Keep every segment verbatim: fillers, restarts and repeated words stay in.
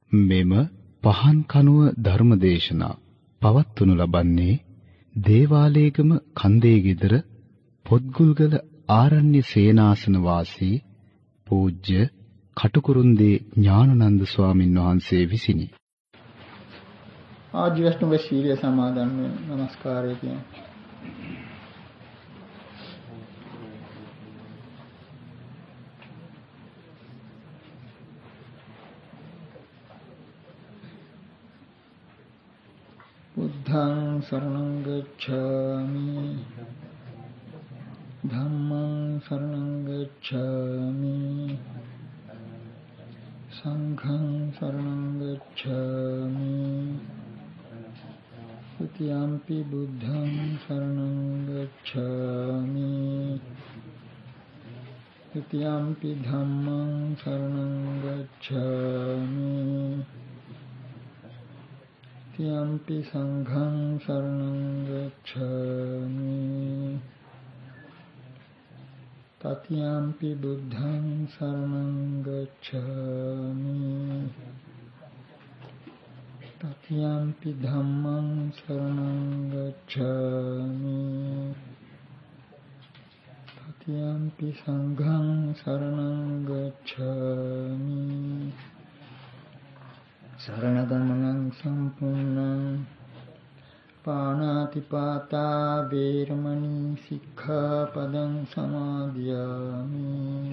මෙම පහන් කනුව ධර්මදේශනා පවත්වනු ලබන්නේ දේවාලේගම කන්දේ ගෙදර පොත්ගුල්ගල ආරණ්‍ය සේනාසන වාසී පූජ්‍ය කටුකුරුන්දී ඥානানন্দ ස්වාමින් වහන්සේ විසිනි. ආදි වෛෂ්ණව ශීලය සමාදන් වෙන নমස්කාරය කියන්නේ. බුද්ධං शरणं गच्छामि ධම්මං शरणं गच्छामि සංඝං शरणं गच्छामि द्वितीयंपि बुद्धं शरणं गच्छामि तृतीयंपि धम्मं शरणं गच्छामि तृतीयंपि संघं शरणं गच्छामि तृतीयंपि बुद्धं शरणं गच्छामि तृतीयंपि धम्मं शरणं गच्छामि तृतीयंपि संघं शरणं गच्छामि शरणगमनं सम्पूर्णं पाणातिपाता वैरमणि सिक्खापदं समादयामि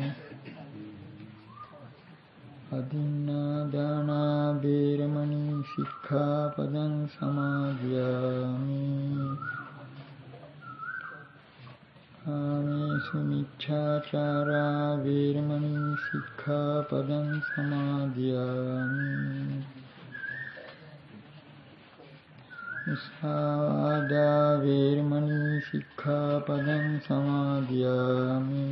अदिन्नादाना वैरमणि सिक्खापदं समादयामि कामेषु मिच्छाचारा वैरमणि सिक्खापदं समादयामि मुसावादा वैरमणि सिक्खापदं समादयामि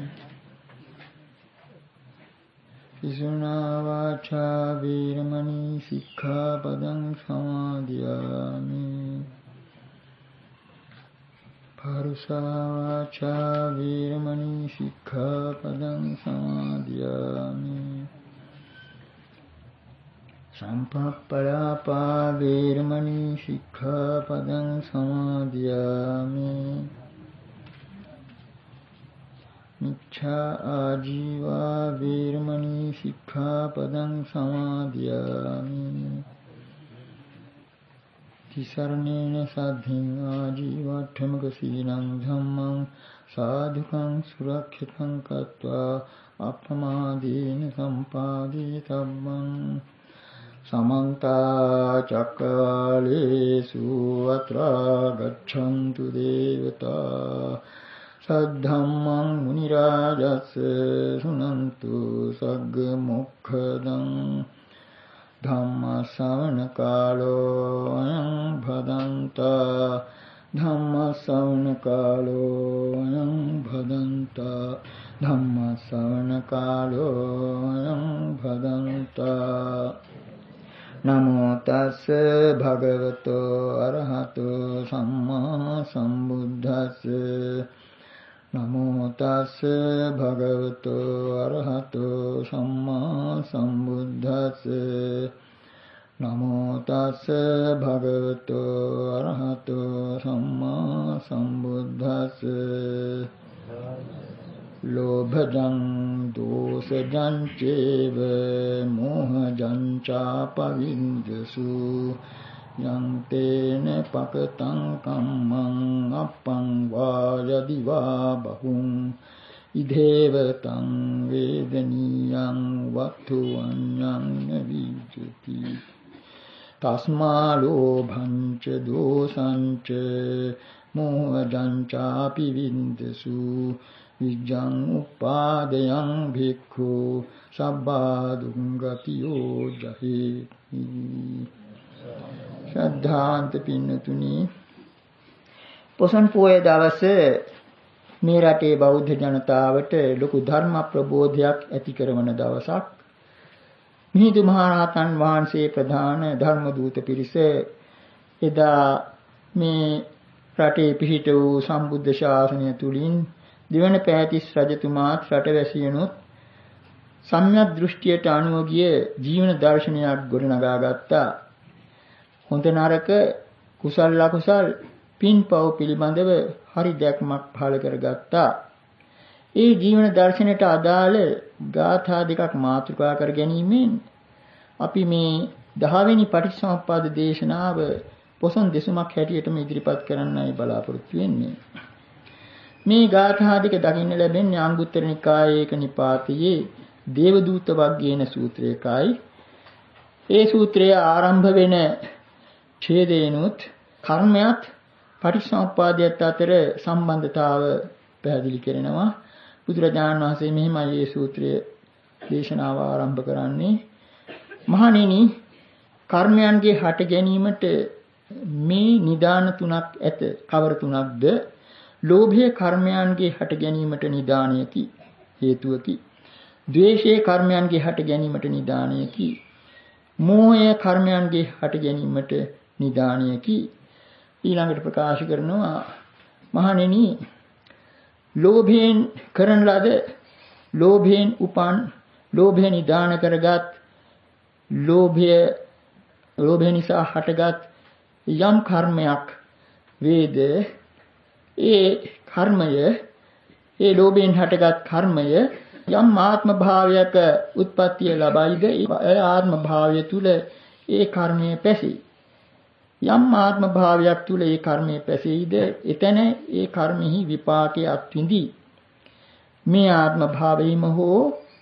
पिशुना वाचा वैरमणि सिक्खापदं समादयामि परुषा वाचा वैरमणि सिक्खापदं समादयामि सम्पप्पलापा वैरमणि सिक्खापदं समादयामि मिच्छा आजीवा वैरमणि सिक्खापदं समादयामि तिसरणेन साध्यं आजीवाठ्ठमक सीलं धम्मं साधुकं सुरक्षितं कृत्वा अप्रमादेन सम्पादितव्यं समन्ता चक्रालेषु अत्रा गच्छन्तु देवता सद्धम्मं मुनिराजस्य शृण्वन्तु सग्गमोक्षदं धम्मश्रवणकालो अयं भदन्ता धम्मश्रवणकालो अयं भदन्ता धम्मश्रवणकालो अयं भदन्ता नमो तस् भगवतो अरहतो सम्मा सम्बुद्धस् नमो तस् भगवतो अरहतो सम्मा सम्बुद्धस् नमो तस् भगवतो अरहतो सम्मा सम्बुद्धस् लोभजं दोषजं चैव मोहजं चापविन्दसु यं तेन पकतं कम्मं अपं वा यदि वा बहुं इधेव तं वेदनीयं वक्तु अन्यं न विद्यते तस्मा लोभं च दोषं च मोहजं चापि विन्दसु विज्जं उपादयं भिक्खु सब्बा दुंगतियो जहेति ශ්‍රද්ධාන්ත පින්නතුනි පොසොන් පෝය දවසේ මේ රටේ බෞද්ධ ජනතාවට ලොකු ධර්ම ප්‍රබෝධයක් ඇති කරන දවසක්. මිහිඳු මහරහතන් වහන්සේ ප්‍රධාන ධර්ම දූත පිරිස එදා මේ රටේ පිහිට වූ සම්බුද්ධ ශාසනය තුලින් දිවන පෑතිස් රජතුමාත් රටවැසියනුත් සම්‍යක් දෘෂ්ටියට අනුව ගිය ජීවන දර්ශනයක් ගොඩනගා ගත්තා. හොඳ නරක කුසල අකුසල් පින්පව් පිළිබඳව හරි දැක්මක් පහළ කරගත්තා. ඒ ජීවන දර්ශනයට අදාළ ගාථා දෙකක් මාතෘකා කර ගැනීමෙන් අපි මේ දහවෙනි පටිච්චසමුප්පාද දේශනාව පොසොන් දෙසුමක් හැටියටම ඉදිරිපත් කරන්නයි බලාපොරොත්තු වෙන්නේ. මේ ගාථා දෙක දකින්න ලැබෙන්නේ අංගුත්තර නිකායේ එක නිපාතයේ දේවදූත වග්ගයේන සූත්‍රයකයි. ඒ සූත්‍රය ආරම්භ වෙන ඡේදේනුත් කර්මයක් පටිච්චසමුප්පාදයට අතර සම්බන්ධතාව පැහැදිලි කරනවා. බුදුරජාණන් වහන්සේ මෙහිමයි මේ සූත්‍රය දේශනාව ආරම්භ කරන්නේ. මහණෙනි, කර්මයන්ගේ හට ගැනීමට මේ නිදාන තුනක් ඇත. කවර තුනක්ද? ලෝභය කර්මයන්ගේ හට ගැනීමට නිදානයකි, හේතුවකි. ද්වේෂය කර්මයන්ගේ හට ගැනීමට නිදානයකි. මෝහය කර්මයන්ගේ හට ගැනීමට නිදානයකි. ඊළඟට ප්‍රකාශ කරනවා, මහණෙනි, ලෝභයෙන් කරන ලද, ලෝභයෙන් උපන්, ලෝභය නිදාන කරගත්, ලෝභය ලෝභය නිසා හටගත් යම් කර්මයක් වේද, ඒ කර්මය, ඒ ලෝභයෙන් හටගත් කර්මය යම් ආත්ම භාවයක උත්පත්තිය ලබයිද, ඒ ආත්ම භාවය තුල ඒ කර්මය පැසී. යම් ආත්ම භාවයක් තුල ඒ කර්මය පැසීද, එතන ඒ කර්මෙහි විපාකයේ අත්විඳී. මේ ආත්ම භාවයේම හෝ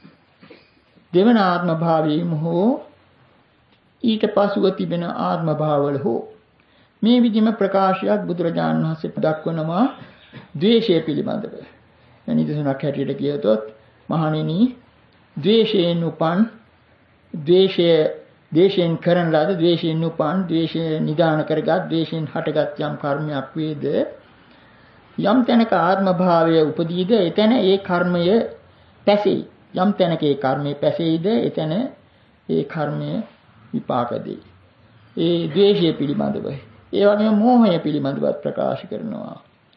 දෙවන ආත්ම භාවයේම හෝ ඊට පසුව තිබෙන ආත්ම භාවවල හෝ මේ විදිහම ප්‍රකාශයක් බුදුරජාණන් වහන්සේ දක්වනවා ද්වේෂය පිළිබඳව. නිදසුනක් හැටියට කියතොත්, මහණෙනි, ද්වේෂයෙන් උපන්, ද්වේෂය ද්වේෂයෙන් කරන ලද, ද්වේෂයෙන් උපන්, ද්වේෂය නිදාන කරගත්, ද්වේෂයෙන් හටගත් යම් කර්මයක් වේද, යම් තැනක ආත්ම භාවය උපදීද, එතන ඒ කර්මය පැසෙයි. යම් තැනක ඒ කර්මය පැසෙයිද, එතන ඒ කර්මය විපාක දෙයි. ඒ ද්වේෂය පිළිබඳව. ඒ වගේම මෝහය පිළිබඳව ප්‍රකාශ කරනවා.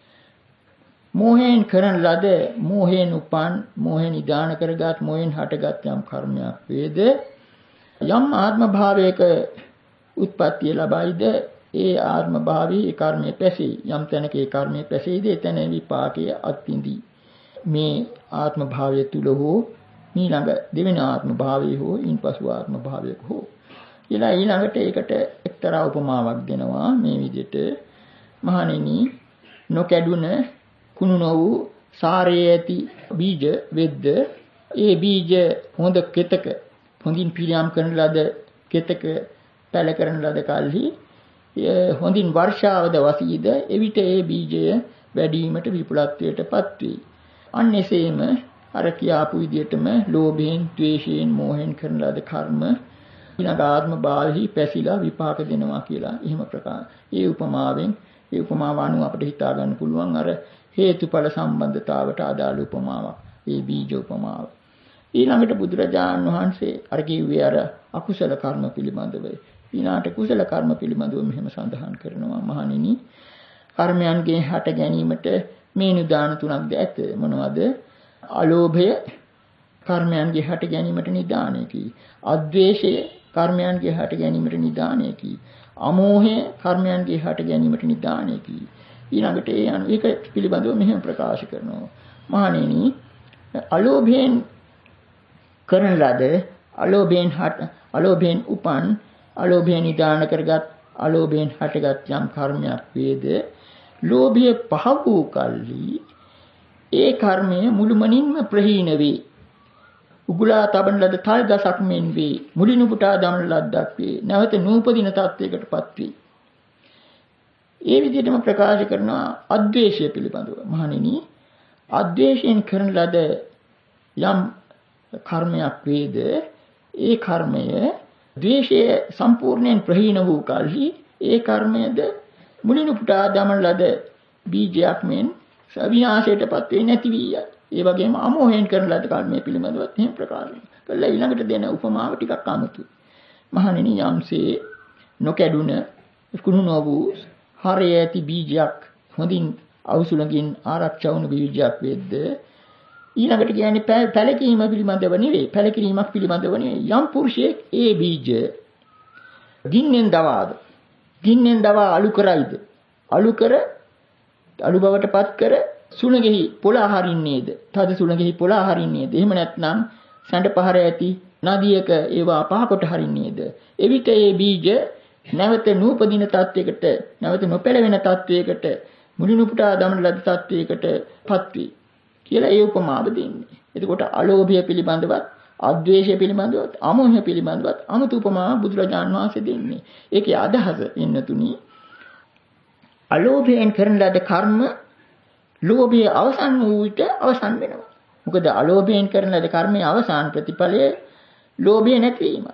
මෝහයෙන් කරන ලද, මෝහයෙන් උපන්, මෝහයෙන් නිදාන කරගත්, මෝහයෙන් හටගත් යම් කර්මයක් වේද, යම් ආත්ම භාවයක උත්පත්තිය ලබයිද, ඒ ආත්ම භාවයේ ඒ කර්මයේ පැසී. යම් තැනක ඒ කර්මයේ පැසීද, එතන විපාකයේ අත්විඳී. මේ ආත්ම භාවය තුල හෝ ඊළඟ දෙවෙනි ආත්ම භාවයේ හෝ ඉන්පසු ආත්ම භාවයක හෝ ඊළඟ ඊළඟට ඒකට එක්තරා උපමාවක් දෙනවා මේ විදිහට. මහණෙනි, නොකැඩුන කුණු නොවූ සාරයේ ඇති බීජ වෙද්ද, ඒ බීජ හොඳ කෙතක, හොඳින් පිළියම් කරන ලද කෙතක පැල කරන ලද කල්හි හොඳින් වර්ෂාවද වසීද, එවිට ඒ බීජය වැඩිවීමට විපුලත්වයටපත් වේ. අන්න එසේම අර කියාපු විදිහටම ලෝභයෙන්, ද්වේෂයෙන්, මෝහයෙන් කරන ලද කර්ම ඊළඟ ආත්ම භාවෙහි පැසිලා විපාක දෙනවා කියලා එහෙම ප්‍රකාශ. ඒ උපමාවෙන්, ඒ උපමාව අනුව අපිට හිතා ගන්න පුළුවන් අර හේතුඵල සම්බන්ධතාවට අදාළ උපමාවක්. ඒ බීජ උපමාව. ඊළඟට බුදුරජාණන් වහන්සේ අර කිව්වේ අර අකුසල කර්ම පිළිබඳව. ඊළාට කුසල කර්ම පිළිබඳව මෙහෙම සඳහන් කරනවා, මහණෙනි, කර්මයන්ගේ හට ගැනීමට මේ නිදාන තුනක්ද ඇත. මොනවද? අලෝභය කර්මයන්ගේ හට ගැනීමට නිදානයකි. අද්වේෂය කර්මයන්ගේ හට ගැනීමට නිදානයකි. අමෝහය කර්මයන්ගේ හට ගැනීමට නිදානයකි. ඊළඟට ඒ අනු ඒක පිළිබඳව මෙහෙම ප්‍රකාශ කරනවා, මහණෙනි, අලෝභයෙන් කරන ලද, අලෝභයෙන් හට අලෝභයෙන් උපන්, අලෝභයෙන් නිදාන කරගත්, අලෝභයෙන් හටගත් යම් කර්මයක් වේද, ලෝභය පහ වූ කල්හි ඒ කර්මය මුළුමනින්ම ප්‍රහීන වේ. උගුලා තබන ලද තල් දසක් මෙන් වේ. මුලිනු පුටා දමන ලද්දක් වේ. නැවත නූපදින තත්වයකටපත් වේ. ඒ විදිහටම ප්‍රකාශ කරනවා අද්වේෂය පිළිබඳව. මහණෙනි, අද්වේෂයෙන් කරන ලද යම් කර්මයක් වේද, ඒ කර්මය ද්වේෂය සම්පූර්ණයෙන් ප්‍රහීන වූ කල්හි ඒ කර්මයද මුලිනු පුටා දමන ලද බීජයක් මෙන් විනාශයටපත් වේ, නැති වී යයි. ඒ වගේම අමෝහයෙන් කරන ලද කර්මය පිළිබඳවත් එහෙම ප්‍රකාශ කළා. ඊළඟට දෙන උපමාව ටිකක් අමුතුයි. මහණෙනි, යම්සේ නොකැඩුන කුණු නොවූ හරය ඇති බීජයක්, හොඳින් අවසුලකින් ආරක්ෂා වුණු බීජයක් වෙද්ද, ඊළඟට කියන්නේ පැලකීම පිළිබඳව නෙවෙයි. පැලකිරීමක් පිළිබඳව නෙවෙයි. යම් පුරුෂයෙක් ඒ බීජ ගින්නෙන් දවාද. ගින්නෙන් දවා අලු කරයිද. අලු කර අලු බවට පත් කර සුණගෙහි පොළා හරින්නේද. තද සුණගෙහි පොළා හරින්නේද. එහෙම නැත්නම් සැඬ පහර ඇති නදියක ඒවා පහකොට හරින්නේද. එවිට ඒ බීජ නැවත නූපදින තත්වයකට, නැවත නොපැළවෙන තත්වයකට, මුලිනුපුටා දමන ලද තත්වයකට පත් වේ කියලා ඒ උපමාව දෙන්නේ. එතකොට අලෝභය පිළිබඳවත්, අද්වේෂය පිළිබඳවත්, අමෝහය පිළිබඳවත් අමුතු උපමා බුදුරජාණන් වහන්සේ දෙන්නේ. ඒකේ අදහස ඉන්නතුනි, අලෝභයෙන් කරන ලද කර්ම ලෝභය අවසන් වූ විට අවසන් වෙනවා. මොකද අලෝභයෙන් කරන ලද කර්මයේ අවසාන ප්‍රතිඵලය ලෝභය නැතිවීම.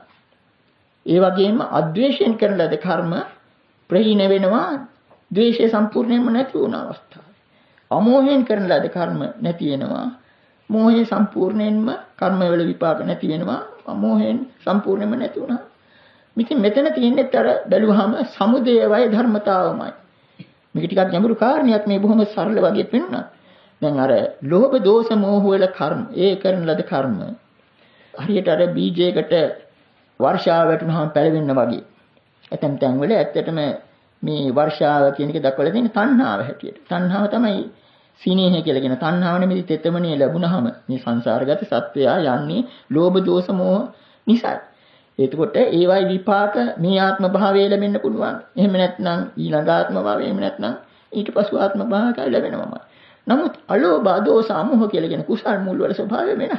ඒ වගේම අද්වේෂයෙන් කරන ලද කර්ම ප්‍රහීන වෙනවා, ද්වේෂය සම්පූර්ණයෙන්ම නැති වුණ අවස්ථාවේ. අමෝහයෙන් කරන ලද කර්ම නැති වෙනවා, මෝහය සම්පූර්ණයෙන්ම කර්මවල විපාක නැති වෙනවා, අමෝහයෙන් සම්පූර්ණයෙන්ම නැති වුණා. ඉතින් මෙතන තියෙන්නේ අර බැලුවහම සමුදය වය ධර්මතාවමයි. මේක ටිකක් ගැඹුරු කාරණයක්, මේ බොහොම සරල වගේ පෙන්වනවා. දැන් අර ලෝභ දෝෂ මෝහ වල කර්ම, ඒ කරන ලද කර්ම හරියට අර බීජයකට වර්ෂාව වැටුනහම පැලවෙන්න වගේ. ඇතැම් තැන්වල ඇත්තටම මේ වර්ෂාව කියන එක දක්වලා තියෙන තණ්හාව හැටියට. තණ්හාව තමයි සීනේහ කියලා කියන. තණ්හාව නෙමෙයි තෙතමනේ ලැබුණාම මේ සංසාරගත සත්වයා යන්නේ ලෝභ දෝෂ මෝහ නිසා. එතකොට ඒවයි විපාක මේ ආත්ම භාවයේ ලැබෙන්න පුළුවන්. එහෙම නැත්නම් ඊළඟ ආත්ම භාවයේ, එහෙම නැත්නම් ඊට පසු ආත්ම භාවයක ලැබෙනවම. නමුත් අලෝභ දෝෂ අමෝහ කියලා කියන කුසල් මුල් වල ස්වභාවය වෙනස්.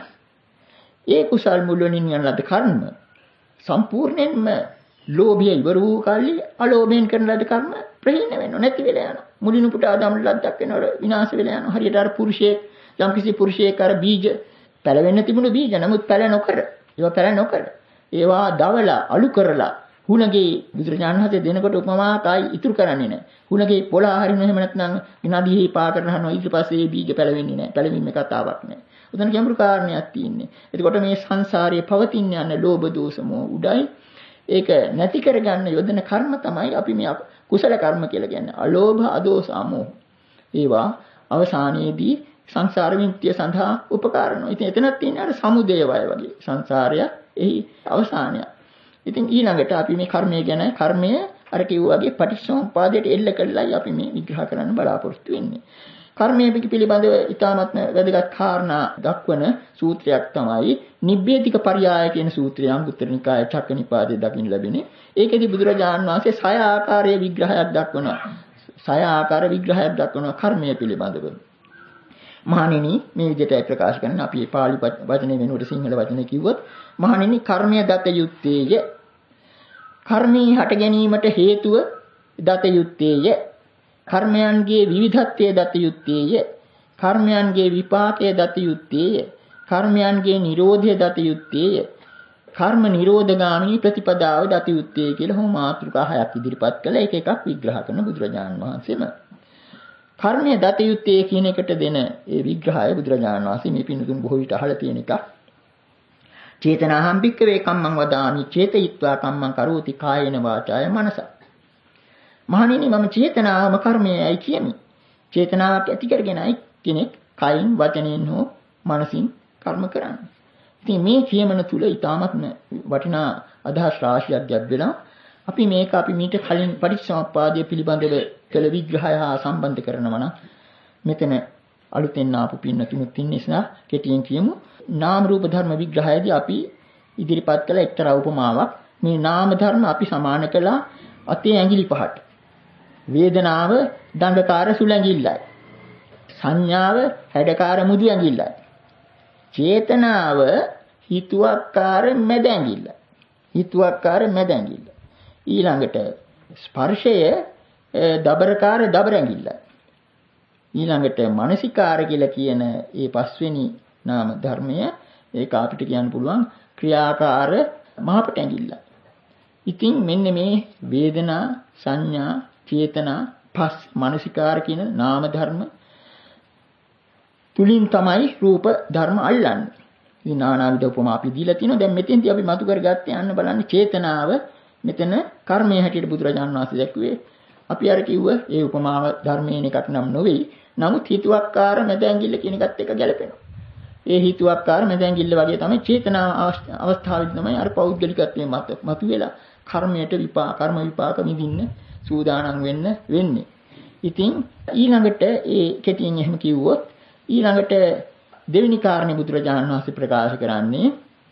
ඒ කුසල් මුල් වලින් යන ලද කර්ම සම්පූර්ණයෙන්ම ලෝභය ඉවර වූ කල්ලි අලෝභයෙන් කරන ලද කර්ම ප්‍රහීන වෙනවා, නැති වෙලා යනවා. මුලිනු පුටා දමන ලද්දක් වෙනවා, විනාශ වෙලා යනවා. හරියට අර පුරුෂයෙක්, යම්කිසි පුරුෂයෙක් අර බීජ පැලවෙන්න තිබුණු බීජ නමුත් පැල නොකර, ඒවා පැල නොකර ඒවා දවලා අලු කරලා හුණගේ බුදුරජාණන් වහන්සේ දෙනකොට උපමාකයි ඉතුරු කරන්නේ නැහැ. හුණගේ පොළා හරින එහෙම නැත්නම් නදියේ පා කරනවා, ඊට පස්සේ මේ බීජ පැලවෙන්නේ නැහැ. පැලවීම කතාවක් නැහැ. උතන ගැඹුරු කාරණයක් තියෙන්නේ. එතකොට මේ සංසාරයේ පවතින යන ලෝභ දෝෂ මොහ උඩයි ඒක නැති කරගන්න යොදන කර්ම තමයි අපි මේ කුසල කර්ම කියලා කියන්නේ. අලෝභ අදෝස අමෝහ. ඒවා අවසානයේදී සංසාර විමුක්තිය සඳහා උපකාර වෙනවා. ඉතින් එතනක් තියෙන අර සමුදය වය වගේ සංසාරය එහි අවසානය. ඉතින් ඊළඟට අපි මේ කර්මය ගැන, කර්මය අර කිව්වා වගේ පටිච්චසමුප්පාදයට එල්ල කළායි අපි මේ විග්‍රහ කරන්න බලාපොරොත්තු වෙන්නේ. කර්මයේ පිළිබඳව ඉතාමත්ම වැදගත් කාරණා දක්වන සූත්‍රයක් තමයි නිබ්බේධික පරියාය කියන සූත්‍රය. අංගුත්තර නිකායේ චක්ක නිපාතයේ දකින්න ලැබෙන්නේ. ඒකෙදි බුදුරජාණන් වහන්සේ සය ආකාරයේ විග්‍රහයක් දක්වනවා. සය ආකාර විග්‍රහයක් දක්වනවා කර්මයේ පිළිබඳව. මහණෙනි, මේ විදිහට ප්‍රකාශ කරන අපි පාලි වචනේ වෙනුවට සිංහල වචනේ කිව්වොත්, මහණෙනි කර්මය දත යුත්තේය. කර්මී හට ගැනීමට හේතුව දත යුත්තේය. කර්මයන්ගේ විවිධත්වය දත යුත්තේය. කර්මයන්ගේ විපාකය දත යුත්තේය. කර්මයන්ගේ නිරෝධය දත යුත්තේය. කර්ම නිරෝධගාමී ප්‍රතිපදාව දත යුත්තේ කියලා හොම මාතෘකා හයක් ඉදිරිපත් කළා. ඒක එකක් විග්‍රහ කරන බුදුරජාණන් වහන්සේම. කර්මය දත යුත්තේ කියන එකට දෙන ඒ විග්‍රහය බුදුරජාණන් වහන්සේ මේ පින්තුන් බොහෝ විට අහලා තියෙන එකක්. චේතනාහම් භික්ඛවේ කම්මං වදාමි චේතයිත්වා කම්මං කරෝති කායේන වාචාය මනස. මහණෙනි, මම චේතනාවම කර්මයයි කියමි. චේතනාවක් ඇති කරගෙනයි කෙනෙක් කයින්, වචනයෙන් හෝ මනසින් කර්ම කරන්නේ. ඉතින් මේ කියමන තුල ඊටාත්ම වටිනා අදහස් රාශියක් ගැබ් වෙනවා. අපි මේක අපි මීට කලින් පටිච්චසමුප්පාදය පිළිබඳව කළ විග්‍රහය හා සම්බන්ධ කරනවා නම් මෙතන අලුතෙන් ආපු පින්නතුණුත් ඉන්න නිසා කෙටියෙන් කියමු. නාම රූප ධර්ම විග්‍රහයේදී අපි ඉදිරිපත් කළ එක්තරා උපමාවක්. මේ නාම ධර්ම අපි සමාන කළා අතේ ඇඟිලි පහට. වේදනාව දඬකාර සුළඟිල්ලයි. සංඥාව හැඩකාර මුදු ඇඟිල්ලයි. චේතනාව හිතුවක්කාර මැද ඇඟිල්ලයි. හිතුවක්කාර මැද ඇඟිල්ල. ඊළඟට ස්පර්ශය දබරකාර දබර ඇඟිල්ලයි. ඊළඟට මානසිකාර කියලා කියන ඒ පස්වෙනි නාම ධර්මය, ඒක අපිට කියන්න පුළුවන් ක්‍රියාකාර මහපට ඇඟිල්ලයි. ඉතින් මෙන්න මේ වේදනා, සංඥා, චේතනා, පස්, මානසිකාර කියන නාම ධර්ම තුලින් තමයි රූප ධර්ම අල්ලන්නේ. ඉතින් නානාවිද උපමා අපි දීලා තිනවා. දැන් මෙතෙන්දී අපි මතු කරගත්තේ යන්න බලන්න චේතනාව මෙතන කර්මයේ හැටියට බුදුරජාණන් වහන්සේ දැක්ුවේ. අපි අර කිව්ව ඒ උපමාව ධර්මයෙන් එකක් නම් නොවේ. නමුත් හිතුවක්කාර මැද ඇඟිල්ල කියන එකත් එක ගැලපෙනවා. ඒ හිතුවක්කාර මැදැඟිල්ල වගේ තමයි චේතනා අවස්ථාවේදී තමයි අර පෞද්ගලිකත්වයේ මත මතුවෙලා කර්මයට විපාක කර්ම විපාක විඳින්න සූදානම් වෙන්න වෙන්නේ. ඉතින් ඊළඟට ඒ කෙටියෙන් එහෙම කිව්වොත් ඊළඟට දෙවෙනි කාරණේ බුදුරජාණන් වහන්සේ ප්‍රකාශ කරන්නේ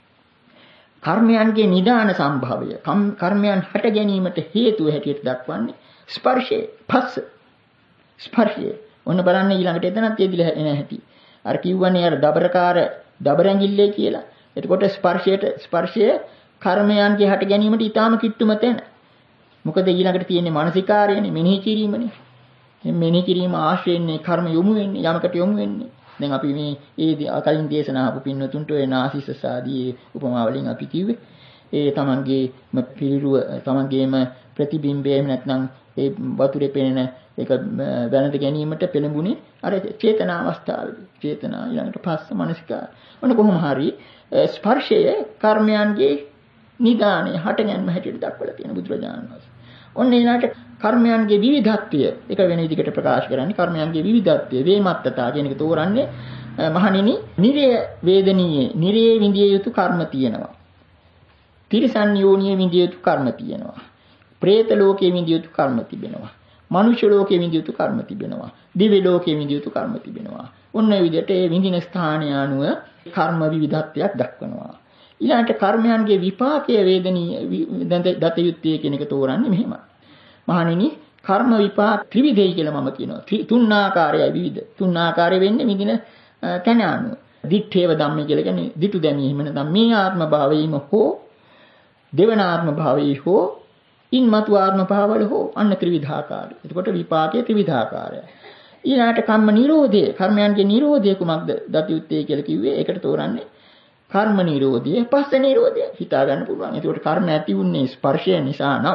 කර්මයන්ගේ නිදාන සම්භවය. කර්මයන් හට ගැනීමට හේතුව හැටියට දක්වන්නේ ස්පර්ශය, පස්ස. ස්පර්ශය. ඔන්න බලන්න ඊළඟට එතනත් යෙදිලා එන හැටි. අර කිව්වනේ අර දබරකාර දබරැඟිල්ලේ කියලා. එතකොට ස්පර්ශයට ස්පර්ශය කර්මයන්ගේ හට ගැනීමට ඊටාම කිට්ටුම තැන. මොකද ඊළඟට තියෙන්නේ මානසිකාරයනේ, මෙනෙහි කිරීමනේ. මේ මෙනෙහි කිරීම ආශ්‍රයෙන්නේ කර්ම යොමු වෙන්නේ, යමකට යොමු වෙන්නේ. දැන් අපි මේ ඒ කලින් දේශනා අපු පින්නතුන්ට ඔය නාසිසස් ආදී උපමා වලින් අපි කිව්වේ ඒ තමන්ගේම පිළිරුව තමන්ගේම ප්‍රතිබිම්බය එහෙම නැත්නම් ඒ වතුරේ පෙනෙන ඒක වැළඳ ගැනීමට පෙළඹුණේ අර චේතනා අවස්ථාවේදී. චේතනා ඊළඟට පස්ස මනසිකා. ඔන්න කොහොම හරි ස්පර්ශය කර්මයන්ගේ නිදානේ හටගැන්ම හැටියට දක්වලා තියෙන බුදුරජාණන් වහන්සේ. ඔන්න ඊළඟට කර්මයන්ගේ විවිධත්වය එක වෙන විදිහකට ප්‍රකාශ කරන්නේ කර්මයන්ගේ විවිධත්වය වේමත්තතා කියන එක තෝරන්නේ මහණෙනි නිරය වේදනීය නිරේ විඳිය යුතු කර්ම තියෙනවා. තිරිසන් යෝනියේ විඳිය යුතු කර්ම තියෙනවා. പ്രേත ලෝකයේ විඳිය යුතු කර්ම තිබෙනවා. මනුෂ්‍ය ලෝකයේ විඳිය යුතු කර්ම තිබෙනවා. දිව්‍ය ලෝකයේ විඳිය යුතු කර්ම තිබෙනවා. ඔන්න ඒ විදිහට ඒ විඳින ස්ථානය අනුව කර්ම විවිධත්වයක් දක්වනවා. ඊළඟට කර්මයන්ගේ විපාකයේ වේදනීය දත යුත්තේ කියන එක තෝරන්නේ මෙහෙමයි. මහණෙනි කර්ම විපාක ත්‍රිවිධයි කියලා මම කියනවා. තුන් ආකාරයයි විවිධ. තුන් ආකාරය වෙන්නේ විඳින තැන අනුව. දිත්තේව ධම්මේ කියලා කියන්නේ දිටු දැමීම නැත්නම් මේ ආත්ම භාවයේම හෝ දෙවන ආත්ම භාවයේ හෝ ඉන්මතු ආත්ම භාවවල හෝ අන්න ත්‍රිවිධාකාරය. එතකොට විපාකයේ ත්‍රිවිධාකාරයයි. ඊළාට කම්ම නිරෝධය කර්මයන්ගේ නිරෝධය කුමක්ද දතියුත්තේ කියලා කිව්වේ. ඒකට තෝරන්නේ කර්ම නිරෝධය, පස්ස නිරෝධය හිතා ගන්න පුළුවන්. එතකොට කර්ම ඇති වුන්නේ ස්පර්ශය නිසා නම්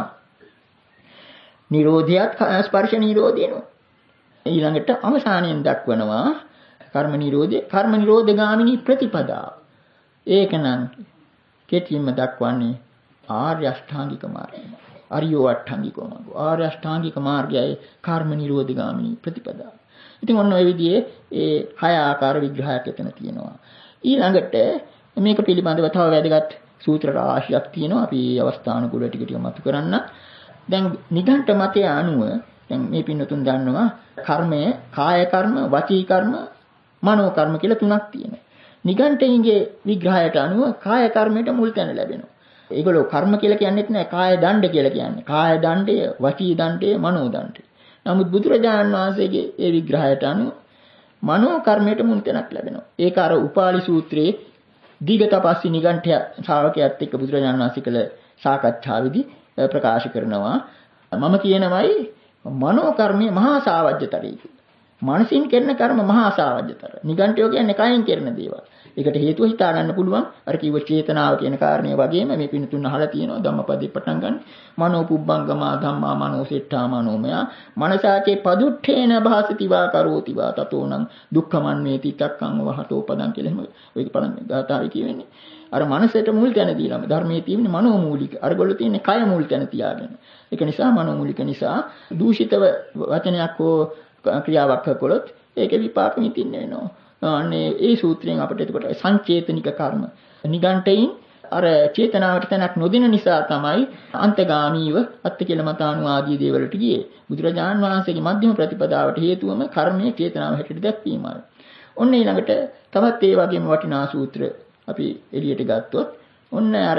නිරෝධයත් ස්පර්ශ නිරෝධයනෝ. ඊළඟට අවසානයෙන් දක්වනවා කර්ම නිරෝධය, කර්ම නිරෝධ ගාමිනී ප්‍රතිපදාව. ඒකනම් කෙටියෙන්ම දක්වන්නේ ආර්ය අෂ්ටාංගික මාර්ගය. අරියෝ අෂ්ටාංගික මාර්ගය. ආර්ය අෂ්ටාංගික මාර්ගයයි කර්ම නිරෝධ ගාමිනී ප්‍රතිපදාව. ඉතින් ඔන්න ඔය විදිහේ ඒ හය ආකාර විග්‍රහයක් එතන තියෙනවා. ඊළඟට මේක පිළිබඳව තව වැදගත් සූත්‍ර රාශියක් තියෙනවා. අපි අවස්ථානුකූල ටික ටික මතු කරන්න. දැන් නිගණ්ඨ මතය අනුව දැන් මේ පින්නතුන් දන්නවා කර්මය කාය කර්ම, වචී කර්ම, මනෝ කර්ම කියලා තුනක් තියෙනවා. නිගණ්ඨයින්ගේ විග්‍රහයට අනුව කාය කර්මයට මුල් තැන ලැබෙනවා. ඒගොල්ලෝ කර්ම කියලා කියන්නේත් නෑ, කාය දණ්ඩ කියලා කියන්නේ. කාය දණ්ඩය, වචී දණ්ඩය, මනෝ දණ්ඩය. නමුත් බුදුරජාණන් වහන්සේගේ ඒ විග්‍රහයට අනුව මනෝ කර්මයට මුල් තැනක් ලැබෙනවා. ඒක අර උපාලි සූත්‍රයේ දීඝතපස්සී නිගණ්ඨය ශ්‍රාවකයාත් එක්ක බුදුරජාණන් වහන්සේ කළ සාකච්ඡාවේදී ප්‍රකාශ කරනවා. මම කියනවායි මනෝ කර්මයේ මහා සාවජ්‍යතරයි කියලා. මනසින් කරන කර්ම මහා සාවජ්‍යතර. නිගණ්ඨයෝ කියන්නේ කයින් කරන දේවල්. ඒකට හේතුව හිතා ගන්න පුළුවන්. අර කිව්ව චේතනාව කියන කාරණේ වගේම මේ පින තුන අහලා තියෙනවා ධම්මපදේ පටන් ගන්න. මනෝ පුබ්බංගමා ධම්මා මනෝ සෙට්ඨා මනෝමය. මනසාචේ පදුට්ඨේන භාසති වා කරෝති වා තතෝනම් දුක්ඛමන්මේති තක්කං වහතෝ පදං කියලා එහෙම ඔය පළවෙනි ගාථාවේ කියවෙන්නේ. අර මනසට මුල් තැන දීලාම ධර්මයේ තියෙන්නේ මනෝමූලික. අරගොල්ලෝ තියෙන්නේ කය මුල් තැන තියාගෙන. ඒක නිසා මනෝමූලික නිසා දූෂිතව වචනයක් හෝ ක්‍රියාවක් කළොත් ඒකේ විපාක විඳින්න වෙනවා. අනේ ඒ සූත්‍රයෙන් අපිට එතකොට සංචේතනික කර්ම නිගණ්ඨයින් අර චේතනාවට තැනක් නොදෙන නිසා තමයි අන්තගාමීව අත්තිකලමතාණු ආදී දේවල්ට ගියේ. බුදුරජාණන් වහන්සේගේ මධ්‍යම ප්‍රතිපදාවට හේතුවම කර්මයේ චේතනාව හැටියට දැක්වීමයි. ඔන්න ඊළඟට තවත් ඒ වගේම වටිනා සූත්‍ර අපි එළියට ගත්තොත් ඔන්න අර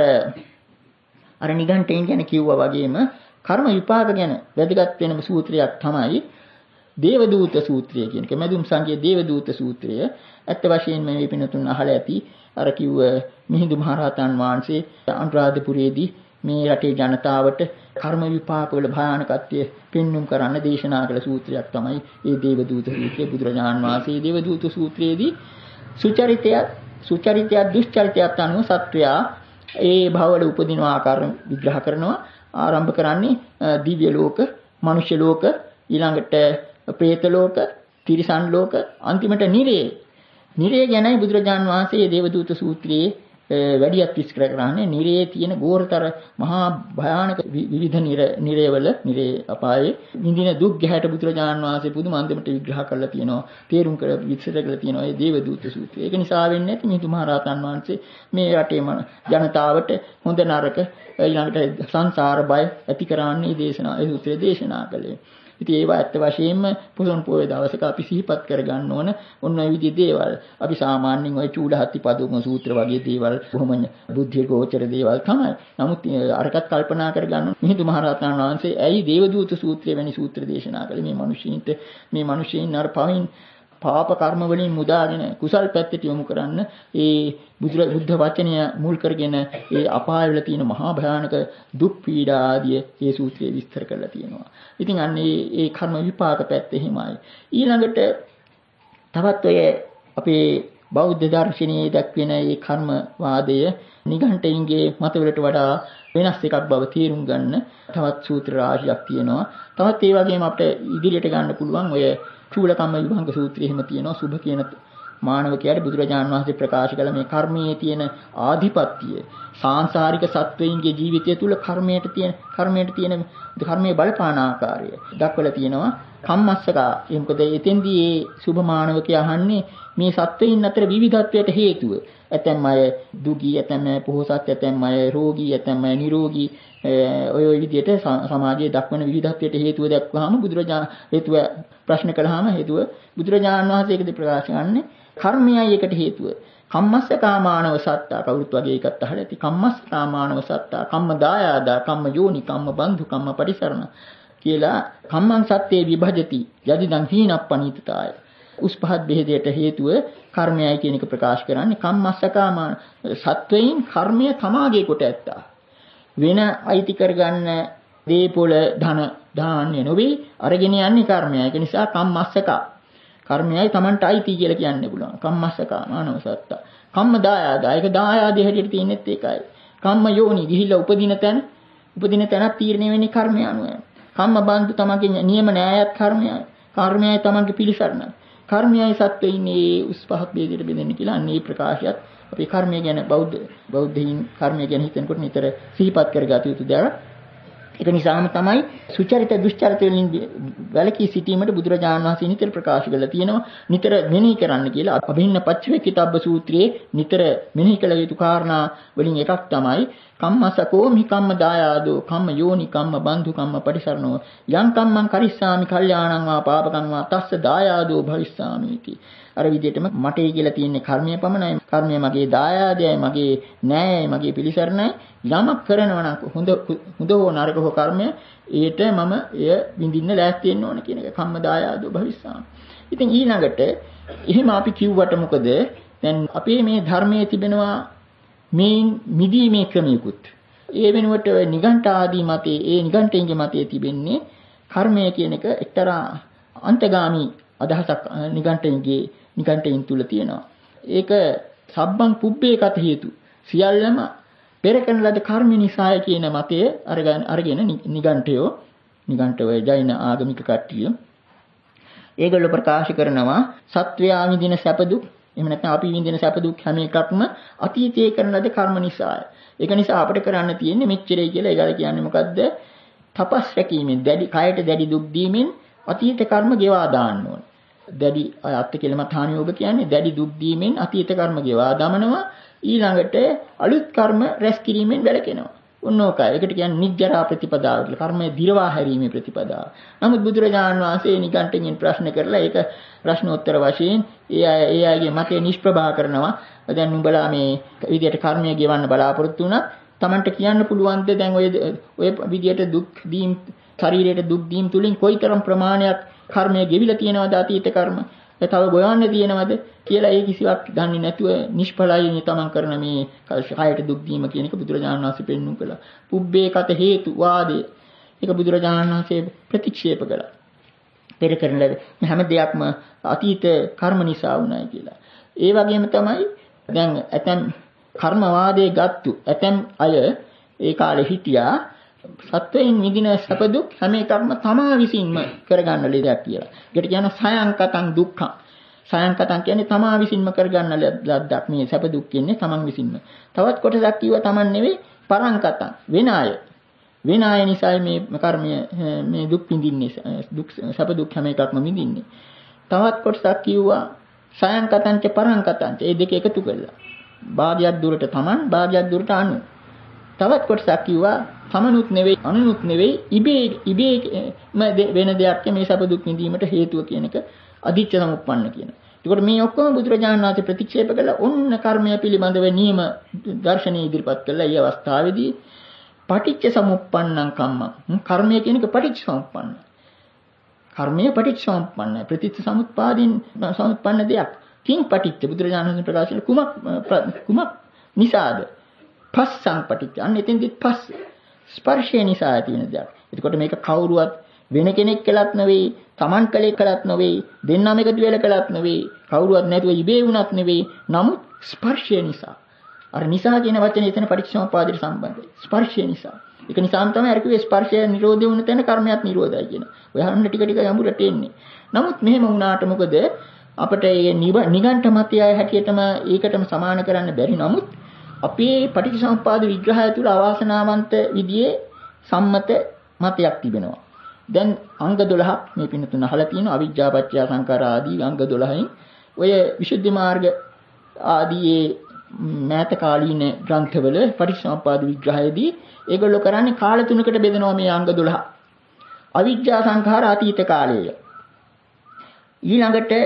අර නිගණ්ඨයින් ගැන කිව්වා වගේම කර්ම විපාක ගැන වැදගත් වෙනම සූත්‍රයක් තමයි දේවදූත සූත්‍රය කියන එක. මැදුම් සංඝයේ දේවදූත සූත්‍රය ඇත්ත වශයෙන්ම මේ පිනතුන් අහලා ඇති. අර කිව්ව මිහිඳු මහරහතන් වහන්සේ අනුරාධපුරයේදී මේ රටේ ජනතාවට කර්ම විපාක වල භයානකත්වය පෙන්눔 කරන්න දේශනා කළ සූත්‍රයක් තමයි මේ දේවදූත සූත්‍රය. බුදුරජාණන් වහන්සේ දේවදූත සූත්‍රයේදී සුචරිතය සුචරිතය දුෂ්චරිතයත් අනුව සත්වයා ඒ භවවල උපදින ආකාර විග්‍රහ කරනවා. ආරම්භ කරන්නේ දිව්‍ය ලෝක, මනුෂ්‍ය ලෝක, ඊළඟට പ്രേත ලෝක, තිරිසන් ලෝක, අන්තිමට නිරේ. නිරේ ගැනයි බුදුරජාන් වහන්සේ දේවදූත සූත්‍රයේ වැඩියක් විස්තර කරන්නේ නිරේ තියෙන ගෝරතර මහා භයානක විවිධ නිරේවල නිරේ අපායේ විඳින දුක් ගැහැට බුදුරජාණන් වහන්සේ පුදුම අන්දමට විග්‍රහ කරලා තියෙනවා. තේරුම් කර විස්තර කරලා තියෙනවා මේ දේවදූත සූත්‍රය. ඒක නිසා වෙන්නේ නැති මිහිඳු මහ රහතන් වහන්සේ මේ රටේ ජනතාවට හොඳ නරක ඊළඟට සංසාර බය ඇති කරන්නේ දේශනා ඒ සූත්‍රය දේශනා කළේ. ඉතින් ඒවා ඇත්ත වශයෙන්ම පුසුන් පොයේ දවසක අපි සිහිපත් කරගන්න ඕන ඔන්න ඔය විදිහේ දේවල්. අපි සාමාන්‍යයෙන් ඔය චූලහත්ති පදුම සූත්‍ර වගේ දේවල් බොහොම බුද්ධිය ගෝචර දේවල් තමයි. නමුත් අරකට කල්පනා කරගන්න මිහිඳු මහ රහතන් වහන්සේ ඇයි දේවදූත සූත්‍රය වැනි සූත්‍ර දේශනා කළේ මේ මිනිස්සුන්ට මේ මිනිස්සුන් අර පවින් පාප කර්ම වලින් මුදාගෙන කුසල් පැත්තට යොමු කරන්න ඒ බුද්ධ වචනය මුල් කරගෙන ඒ අපායවල තියෙන මහා භයානක දුක් පීඩා ආදී මේ සූත්‍රයේ විස්තර කරලා තියෙනවා. ඉතින් අන්න ඒ කර්ම විපාක පැත්ත එහෙමයි. ඊළඟට තවත් ඔය අපේ බෞද්ධ දර්ශනයේ දක්වන මේ කර්ම වාදය නිගණ්ඨයින්ගේ මතවලට වඩා වෙනස් එකක් බව තේරුම් ගන්න තවත් සූත්‍ර රාශියක් තියෙනවා. තවත් ඒ වගේම අපිට ඉදිරියට ගන්න පුළුවන් ඔය චූලකම්ම විභංග සූත්‍රය එහෙම තියෙනවා. සුභ කියන මානවකයාට බුදුරජාණන් වහන්සේ ප්‍රකාශ කළ මේ කර්මයේ තියෙන ආධිපත්‍යය සාංශාරික සත්වයින්ගේ ජීවිතය තුළ කර්මයට තියෙන කර්මයට තියෙන කර්මයේ බලපාන ආකාරය දක්වලා තියෙනවා. කම්මස්සකා ඒ මොකද එතෙන්දී මේ සුභ මානවකයා අහන්නේ මේ සත්වයින් අතර විවිධත්වයට හේතුව. ඇතැම් අය දුගී, ඇතැම් අය පොහොසත්, ඇතැම් අය රෝගී, ඇතැම් අය නිරෝගී ඔය ඔය විදිහට සමාජයේ දක්වන විවිධත්වයට හේතුව දක්වහම බුදුරජාණන් හේතුව ප්‍රශ්න කළාම හේතුව බුදුරජාණන් වහන්සේ ඒකද ප්‍රකාශ කරන්නේ කර්මයයි එකට හේතුව. කම්මස්සකා මානව සත්තා කවුරුත් වගේ එකක් අහලා ඇති. කම්මස්සකා මානව සත්තා කම්ම දායාදා කම්ම යෝනි කම්ම බන්ධු කම්ම පරිසරණ කියලා කම්මං සත්‍යේ විභජති යදිදං හීනප්පනීතතාය. උස් පහත් බෙහෙදයට හේතුව කර්මයයි කියන එක ප්‍රකාශ කරන්නේ කම්මස්සකා මාන සත්වයින් කර්මය තමාගේ කොට ඇත්තා. වෙන අයිති කරගන්න දීපොළ ධන දාන්නේ නොවේ අරගෙන යන්නේ කර්මයයි. ඒක නිසා කම්මස්සකා කර්මයයි Tamanට අයිති කියලා කියන්න පුළුවන්. කම්මස්සකා මානව සත්තා. කම්ම දායාදා. ඒක දායාදේ හැටියට තියෙනෙත් ඒකයි. කම්ම යෝනි ගිහිල්ලා උපදින තැන උපදින තැනක් තීරණය වෙන්නේ කර්මය අනුවයි. කම්ම බන්දු තමගේ නියම න්‍යායත් කර්මයයි. කර්මයයි තමගේ පිළිසරණයි. කර්මයයි සත්වයින්නේ උස් පහත් බෙදෙට බෙදෙන්නේ කියලා අන්නේ ප්‍රකාශයත් අපි කර්මය ගැන බෞද්ධ බෞද්ධයින් කර්මය ගැන හිතනකොට නිතර සිහිපත් කරගත යුතු දෙයක්. ඒක නිසාම තමයි සුචරිත දුෂ්චරිත වලින් වැළකී සිටීමට බුදුරජාණන් වහන්සේ නිතර ප්‍රකාශ කරලා තියෙනවා. නිතර මෙනෙහි කරන්න කියලා අභින්න පච්චවේකිතබ්බ සූත්‍රයේ නිතර මෙනෙහි කළ යුතු කාරණා වලින් එකක් තමයි කම්මසකෝ මි කම්ම දායාදෝ කම්ම යෝනි කම්ම බන්ධු කම්ම පරිසරණෝ යං කම්මං කරිස්සාමි කල්යාණං වා පාපකං වා තස්ස දායාදෝ භවිස්සාමිති. අර විදිහටම මටේ කියලා තියෙන්නේ කර්මය පමණයි. කර්මය මගේ දායාදයයි, මගේ න්‍යායයි, මගේ පිළිසරණයි. යමක් කරනවා නම් හොඳ හොඳ හෝ නරක හෝ කර්මය ඒට මම එය විඳින්න ලෑස්ති වෙන්න ඕන කියන එක කම්ම දායාදෝ භවිස්සාමි. ඉතින් ඊළඟට එහෙම අපි කිව්වට මොකද? දැන් අපේ මේ ධර්මයේ තිබෙනවා මේ මිදීමේ ක්‍රමිකුත්. ඒ වෙනුවට නිගණ්ඨ ආදී මතේ ඒ නිගණ්ඨයන්ගේ මතයේ තිබෙන්නේ කර්මය කියන එක එක්තරා අන්තගාමි අදහසක් නිගණ්ඨයන්ගේ නිගණ්ඨයන් තුල තියෙනවා. ඒක සබ්බං පුබ්බේ කත හේතු. සියල්ලම පෙර කරන ලද කර්ම නිසාය කියන මතය අරගෙන අරගෙන නිගණ්ඨයෝ නිගණ්ඨවය ජෛන ආගමික කට්ටිය ඒගොල්ලෝ ප්‍රකාශ කරනවා සත්වයා විඳින සැප දුක් එහෙම නැත්නම් අපි විඳින සැප දුක් හැම එකක්ම අතීතයේ කරන ලද කර්ම නිසාය. ඒක නිසා අපිට කරන්න තියෙන්නේ මෙච්චරයි කියලා ඒගොල්ලෝ කියන්නේ මොකද්ද? තපස් රැකීමෙන් දැඩි කයට දැඩි දුක් දීමෙන් අතීත කර්ම ගෙවා දාන්න ඕන. දැඩි අත්ති කියලාම තානිය ඔබ කියන්නේ දැඩි දුක් දීමෙන් අතීත කර්ම ගෙවා දමනවා. ඊළඟට අලුත් කර්ම රැස් කිරීමෙන් වැළකෙනවා. ඔන්නෝකයි. ඒකට කියන්නේ නිජ්ජරා ප්‍රතිපදාව කියලා. කර්මයේ දිරවා හැරීමේ ප්‍රතිපදාව. නමුත් බුදුරජාණන් වහන්සේ නිගණ්ඨයෙන් ප්‍රශ්න කරලා ඒක ප්‍රශ්නෝත්තර වශයෙන් ඒ අය ඒ අයගේ මතය නිෂ්ප්‍රභා කරනවා. දැන් නුඹලා මේ විදියට කර්මය ගෙවන්න බලාපොරොත්තු වුණා. Tamanට කියන්න පුළුවන්ද දැන් ඔය ඔය විදියට දුක් දීම් ශරීරයට දුක් දීම් තුලින් කොයිතරම් ප්‍රමාණයක් කර්මය ගෙවිලා තියෙනවද අතීත කර්ම? ඒ තව ගොයන්න තියෙනවද කියලා ඒ කිසිවක් දන්නේ නැතුව නිෂ්ඵලයි තමන් කරන මේ කායට දුක් දීම කියන එක බුදුරජාණන් වහන්සේ පෙන්වු කළා. පුබ්බේ කත හේතු වාදය. ඒක බුදුරජාණන් වහන්සේ ප්‍රතික්ෂේප කළා. පෙර කරන ලද හැම දෙයක්ම අතීත කර්ම නිසා වුණායි කියලා. ඒ වගේම තමයි දැන් ඇතැම් කර්ම වාදයේ ගත්තු ඇතැම් අය ඒ කාලේ හිටියා සත්වයින් විඳින සැප දුක් හැම එකක්ම තමා විසින්ම කරගන්න ලෙඩක් කියලා. ඒකට කියනවා සයංකතං දුක්ඛං. සයන්කතං කියන්නේ තමා විසින්ම කරගන්න ලද්දක්. මේ සැප දුක් කියන්නේ තමන් විසින්ම. තවත් කොටසක් කිව්වා තමන් නෙවෙයි පරංකතං වෙන අය. වෙන අය නිසා මේ කර්මය මේ දුක් විඳින්නේ දුක් සැප දුක් හැම එකක්ම විඳින්නේ. තවත් කොටසක් කිව්වා සයන්කතං ච පරංකතං. ඒ දෙක එකතු කරලා. භාගයක් දුරට තමන් භාගයක් දුරට අනු. තවත් කොටසක් කිව්වා තමනුත් නෙවෙයි අනුනුත් නෙවෙයි ඉබේ ඉබේම වෙන දෙයක් මේ සැප දුක් විඳීමට හේතුව කියන එක අදිච්ච සමුප්පන්න කියන. ඒකට මේ ඔක්කොම බුදුරජාණන් වහන්සේ ප්‍රතික්ෂේප කළා ඔන්න කර්මය පිළිබඳව නියම දර්ශනීය ඉදිරිපත් කළා. මේ අවස්ථාවේදී පටිච්ච සමුප්පන්නං කම්මං. කර්මය කියන එක පටිච්ච සමුප්පන්න. කර්මය පටිච්ච සමුප්පන්න. ප්‍රතිච්ඡ සමුප්පාදින් සමුප්පන්න දෙයක්. කිං පටිච්ච බුදුරජාණන් වහන්සේ ප්‍රකාශ කළ කුමක් කුමක් නිසාද? පස්සං පටිච්ච. අන්න එතෙන්දිත් පස්ස ස්පර්ශය නිසා ඇති වෙන දෙයක්. එතකොට මේක කවුරුවත් වෙන කෙනෙක් කළත් නෙවෙයි, Taman කලේ කළත් නෙවෙයි, දෙන්නම එකතු වෙලා කළත් නෙවෙයි, කවුරුවත් නැතුව ඉබේ වුණත් නෙවෙයි. නමුත් ස්පර්ශය නිසා. අර නිසා කියන වචනේ එතන පටිච්චසමුප්පාදයට සම්බන්ධයි. ස්පර්ශය නිසා. ඒක නිසාම තමයි අර කිව්වේ ස්පර්ශය නිරෝධය වුණ තැන කර්මයක් නිරෝධයි කියන. ඔය හරින්න ටික ටික යමුරට එන්නේ. නමුත් මෙහෙම වුණාට මොකද අපිට මේ නිගණ්ඨ මතය හැටියටම ඒකටම සමාන කරන්න බැරි. නමුත් අපේ පටිච්චසමුප්පාද විග්‍රහය තුළ අවාසනාවන්ත විදිහේ සම්මත මතයක් තිබෙනවා. දැන් අංග දොළහක් මේ පින්නතුන අහලා තියෙනවා. අවිජ්ජා පත්‍ය සංඛාර ආදී අංග දොළහෙන් ඔය විසුද්ධි මාර්ග ආදී මෑත කාලීන ග්‍රන්ථවල පටිච්චසමුප්පාද විග්‍රහයේදී ඒගොල්ලෝ කරන්නේ කාල තුනකට බෙදනවා මේ අංග දොළහ. අවිජ්ජා සංඛාර අතීත කාලය. ඊළඟට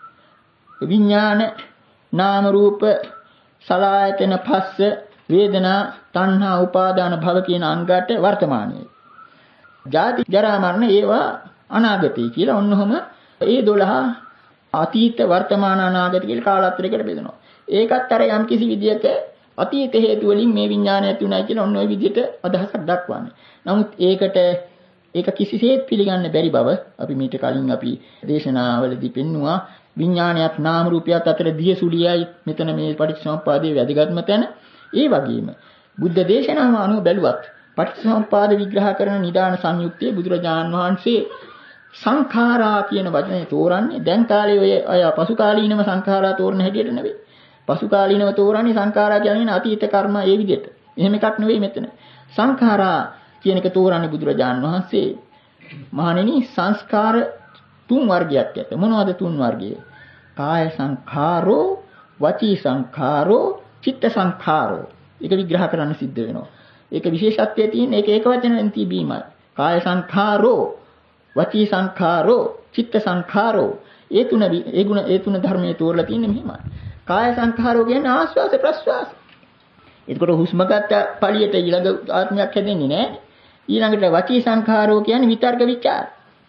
විඥාන නාම රූප සලආයතන පස්ස වේදනා තණ්හා උපාදාන භව කියන අංගات වර්තමානයේ. ජාති ජරා මරණ ඒවා අනාගතයි කියලා ඔන්නෝම ඒ දොළහ අතීත වර්තමාන අනාගත කියලා කාලාන්තරයකට බෙදනවා. ඒකත් අර යම් කිසි විදියක අතීත හේතු වලින් මේ විඥානය ඇති වුණා කියලා ඔන්න ඔය විදිහට අදහසක් දක්වන්නේ. නමුත් ඒකට ඒක කිසිසේත් පිළිගන්න බැරි බව අපි මීට කලින් අපි දේශනාවලදී පෙන්නුවා. විඥානයත් නාම රූපයත් අතර දියසුලියයි මෙතන මේ පටිච්චසමුප්පාදයේ වැදගත්ම තැන. ඒ වගේම බුද්ධ දේශනාව අනුව බැලුවත් පටිච්චසමුප්පාද විග්‍රහ කරන නිදාන සංයුක්තයේ බුදුරජාණන් වහන්සේ සංඛාරා කියන වචනේ තෝරන්නේ දැන් කාලේ ඔය අය පසු කාලීනව සංඛාරා තෝරන හැටියට නෙවෙයි. පසු කාලීනව තෝරන්නේ සංඛාරා කියන්නේ අතීත කර්ම ඒ විදිහට. එහෙම එකක් නෙවෙයි මෙතන. සංඛාරා කියන එක තෝරන්නේ බුදුරජාණන් වහන්සේ මහණෙනි සංස්කාර තුන් වර්ගයක් ඇත. මොනවද තුන් වර්ගය? කාය සංඛාරෝ, වචී සංඛාරෝ, චිත්ත සංඛාරෝ. ඒක විග්‍රහ කරන්න සිද්ධ වෙනවා. ඒක විශේෂත්වයේ තියෙන ඒක ඒක වචනෙන් තිබීමයි. කාය සංඛාරෝ, වචී සංඛාරෝ, චිත්ත සංඛාරෝ. ඒ තුන ඒ ගුණ ඒ තුන ධර්මයේ තෝරලා තියෙන්නේ මෙහෙමයි. කාය සංඛාරෝ කියන්නේ ආස්වාස ප්‍රස්වාස. එතකොට හුස්ම ගත්ත පළියට ඊළඟ ආත්මයක් හැදෙන්නේ නැහැ. ඊළඟට වචී සංඛාරෝ කියන්නේ විතර්ක විචාර.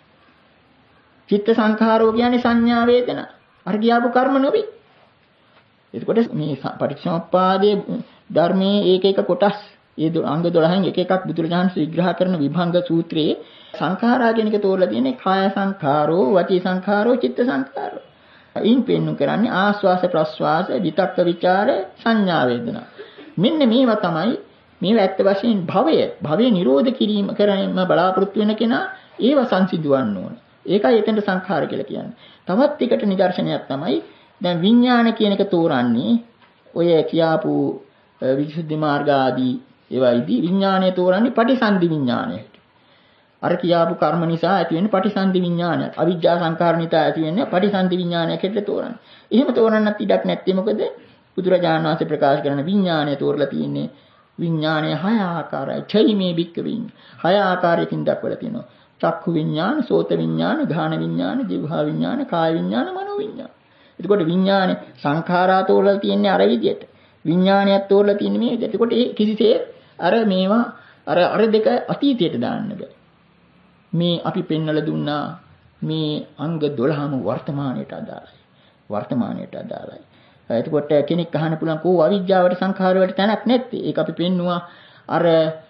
චිත්ත සංඛාරෝ කියන්නේ සංඥා වේදනා. අර කියාපු කර්ම නොවේ. එතකොට මේ පටිච්චසමුප්පාදයේ ධර්මයේ ඒක එක කොටස් ඒ අංග දොළහෙන් එක එකක් බුදුරජාණන් විග්‍රහ කරන විභංග සූත්‍රයේ සංඛාරා කියන එක තෝරලා තියෙන්නේ කාය සංඛාරෝ, වචී සංඛාරෝ, චිත්ත සංඛාරෝ. ඉන් පෙන්නු කරන්නේ ආස්වාස ප්‍රස්වාස, විතක්ක විචාර, සංඥා වේදනා. මෙන්න මේවා තමයි මේවා ඇත්ත වශයෙන් භවය, භවය නිරෝධ කිරීම කරන බලාපොරොත්තු වෙන කෙනා ඒව සංසිඳවන්න ඕන. ඒකයි එතෙන්ට සංඛාර කියලා කියන්නේ. තවත් එකට නිදර්ශනයක් තමයි දැන් විඥාන කියන එක තෝරන්නේ ඔය කියාපු විසුද්ධි මාර්ග ආදී ඒවයිදී විඥානය තෝරන්නේ පටිසන්ධි විඥානයට. අර කියාපු කර්ම නිසා ඇති වෙන පටිසන්ධි විඥානය. අවිජ්ජා සංඛාර නිසා ඇති වෙන පටිසන්ධි විඥානය කියලා තෝරන්නේ. එහෙම තෝරන්නත් ඉඩක් නැත්තේ මොකද? බුදුරජාණන් වහන්සේ ප්‍රකාශ කරන විඥානය තෝරලා තියෙන්නේ විඥානය හය ආකාරයි. ඡයිමේ බික්ක විඤ්ඤාණ. හය ආකාරයකින් දක්වලා තියෙනවා. චක්ඛු විඥාන, සෝත විඥාන, ගාහන විඥාන, જીවහා විඥාන, කාය විඥාන, මනෝ විඥාන. එතකොට විඥානේ සංඛාරා තෝරලා තියෙන්නේ අර විදියට. විඥානයත් තෝරලා තියෙන්නේ මේ විදියට. එතකොට ඒ කිසිසේත් අර මේවා අර අර දෙක අතීතයට දාන්න බෑ. මේ අපි පෙන්නලා දුන්නා මේ අංග දොළහම වර්තමානයට අදාළයි. වර්තමානයට අදාළයි. එතකොට කෙනෙක් අහන්න පුළුවන් කෝ අවිජ්ජාවට සංඛාර වලට තැනක් නැත්තේ. ඒක අපි පෙන්නවා අර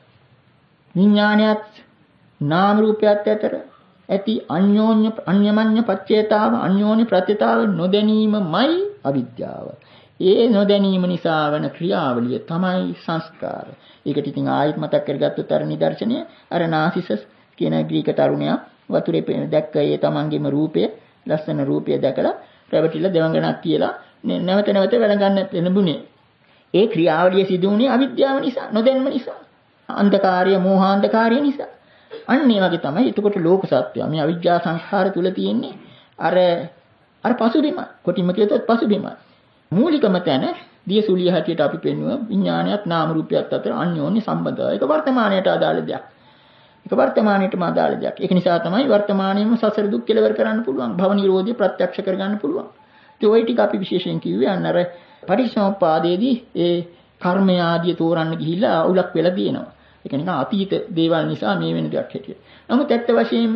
විඥානයත් නාම රූපයත් අතර ඇති අන්‍යෝන්‍ය අන්‍යමඤ්ඤ පච්චේතාව අන්‍යෝන්‍ය ප්‍රත්‍යතාව නොදැනීමමයි අවිද්‍යාව. ඒ නොදැනීම නිසා වන ක්‍රියාවලිය තමයි සංස්කාර. ඒකට ඉතින් ආයෙත් මතක් කරගත්තොත් අර නිදර්ශනය අර නාසිසස් කියන ග්‍රීක තරුණයා වතුරේ දැක්ක ඒ තමන්ගේම රූපය ලස්සන රූපය දැකලා රැවටිලා දෙවඟනක් කියලා නැවත නැවත වැළඳගන්න ලැබුණේ. ඒ ක්‍රියාවලිය සිදු වුණේ අවිද්‍යාව නිසා, නොදැන්ම නිසා. අන්ධකාරය, මෝහාන්ධකාරය නිසා. අන්න ඒ වගේ තමයි එතකොට ලෝක සත්‍යය. මේ අවිද්‍යා සංස්කාර තුල තියෙන්නේ අර අර පසුබිම. කොටිම කියතොත් පසුබිම. මූලිකම තැන දියසුලිය හැටියට අපි පෙන්වුව විඥානයත් නාම රූපයත් අතර අන්‍යෝන්‍ය සම්බන්ධය. ඒක වර්තමානයට අදාළ දෙයක්. ඒක වර්තමානයටම අදාළ දෙයක්. ඒක නිසා තමයි වර්තමානයේම සසර දුක් කෙලවර කරන්න පුළුවන්. භව නිරෝධය ප්‍රත්‍යක්ෂ කරගන්න පුළුවන්. ඒ ඔය ටික අපි විශේෂයෙන් කිව්වේ අන්න අර පරිසම්පාදයේදී ඒ කර්මය ආදී තෝරන්න ගිහිල්ලා අවුලක් වෙලා තියෙනවා. ඒක නිකන් අතීත දේවල් නිසා මේ වෙන දෙයක් හැටියට. නමුත් ඇත්ත වශයෙන්ම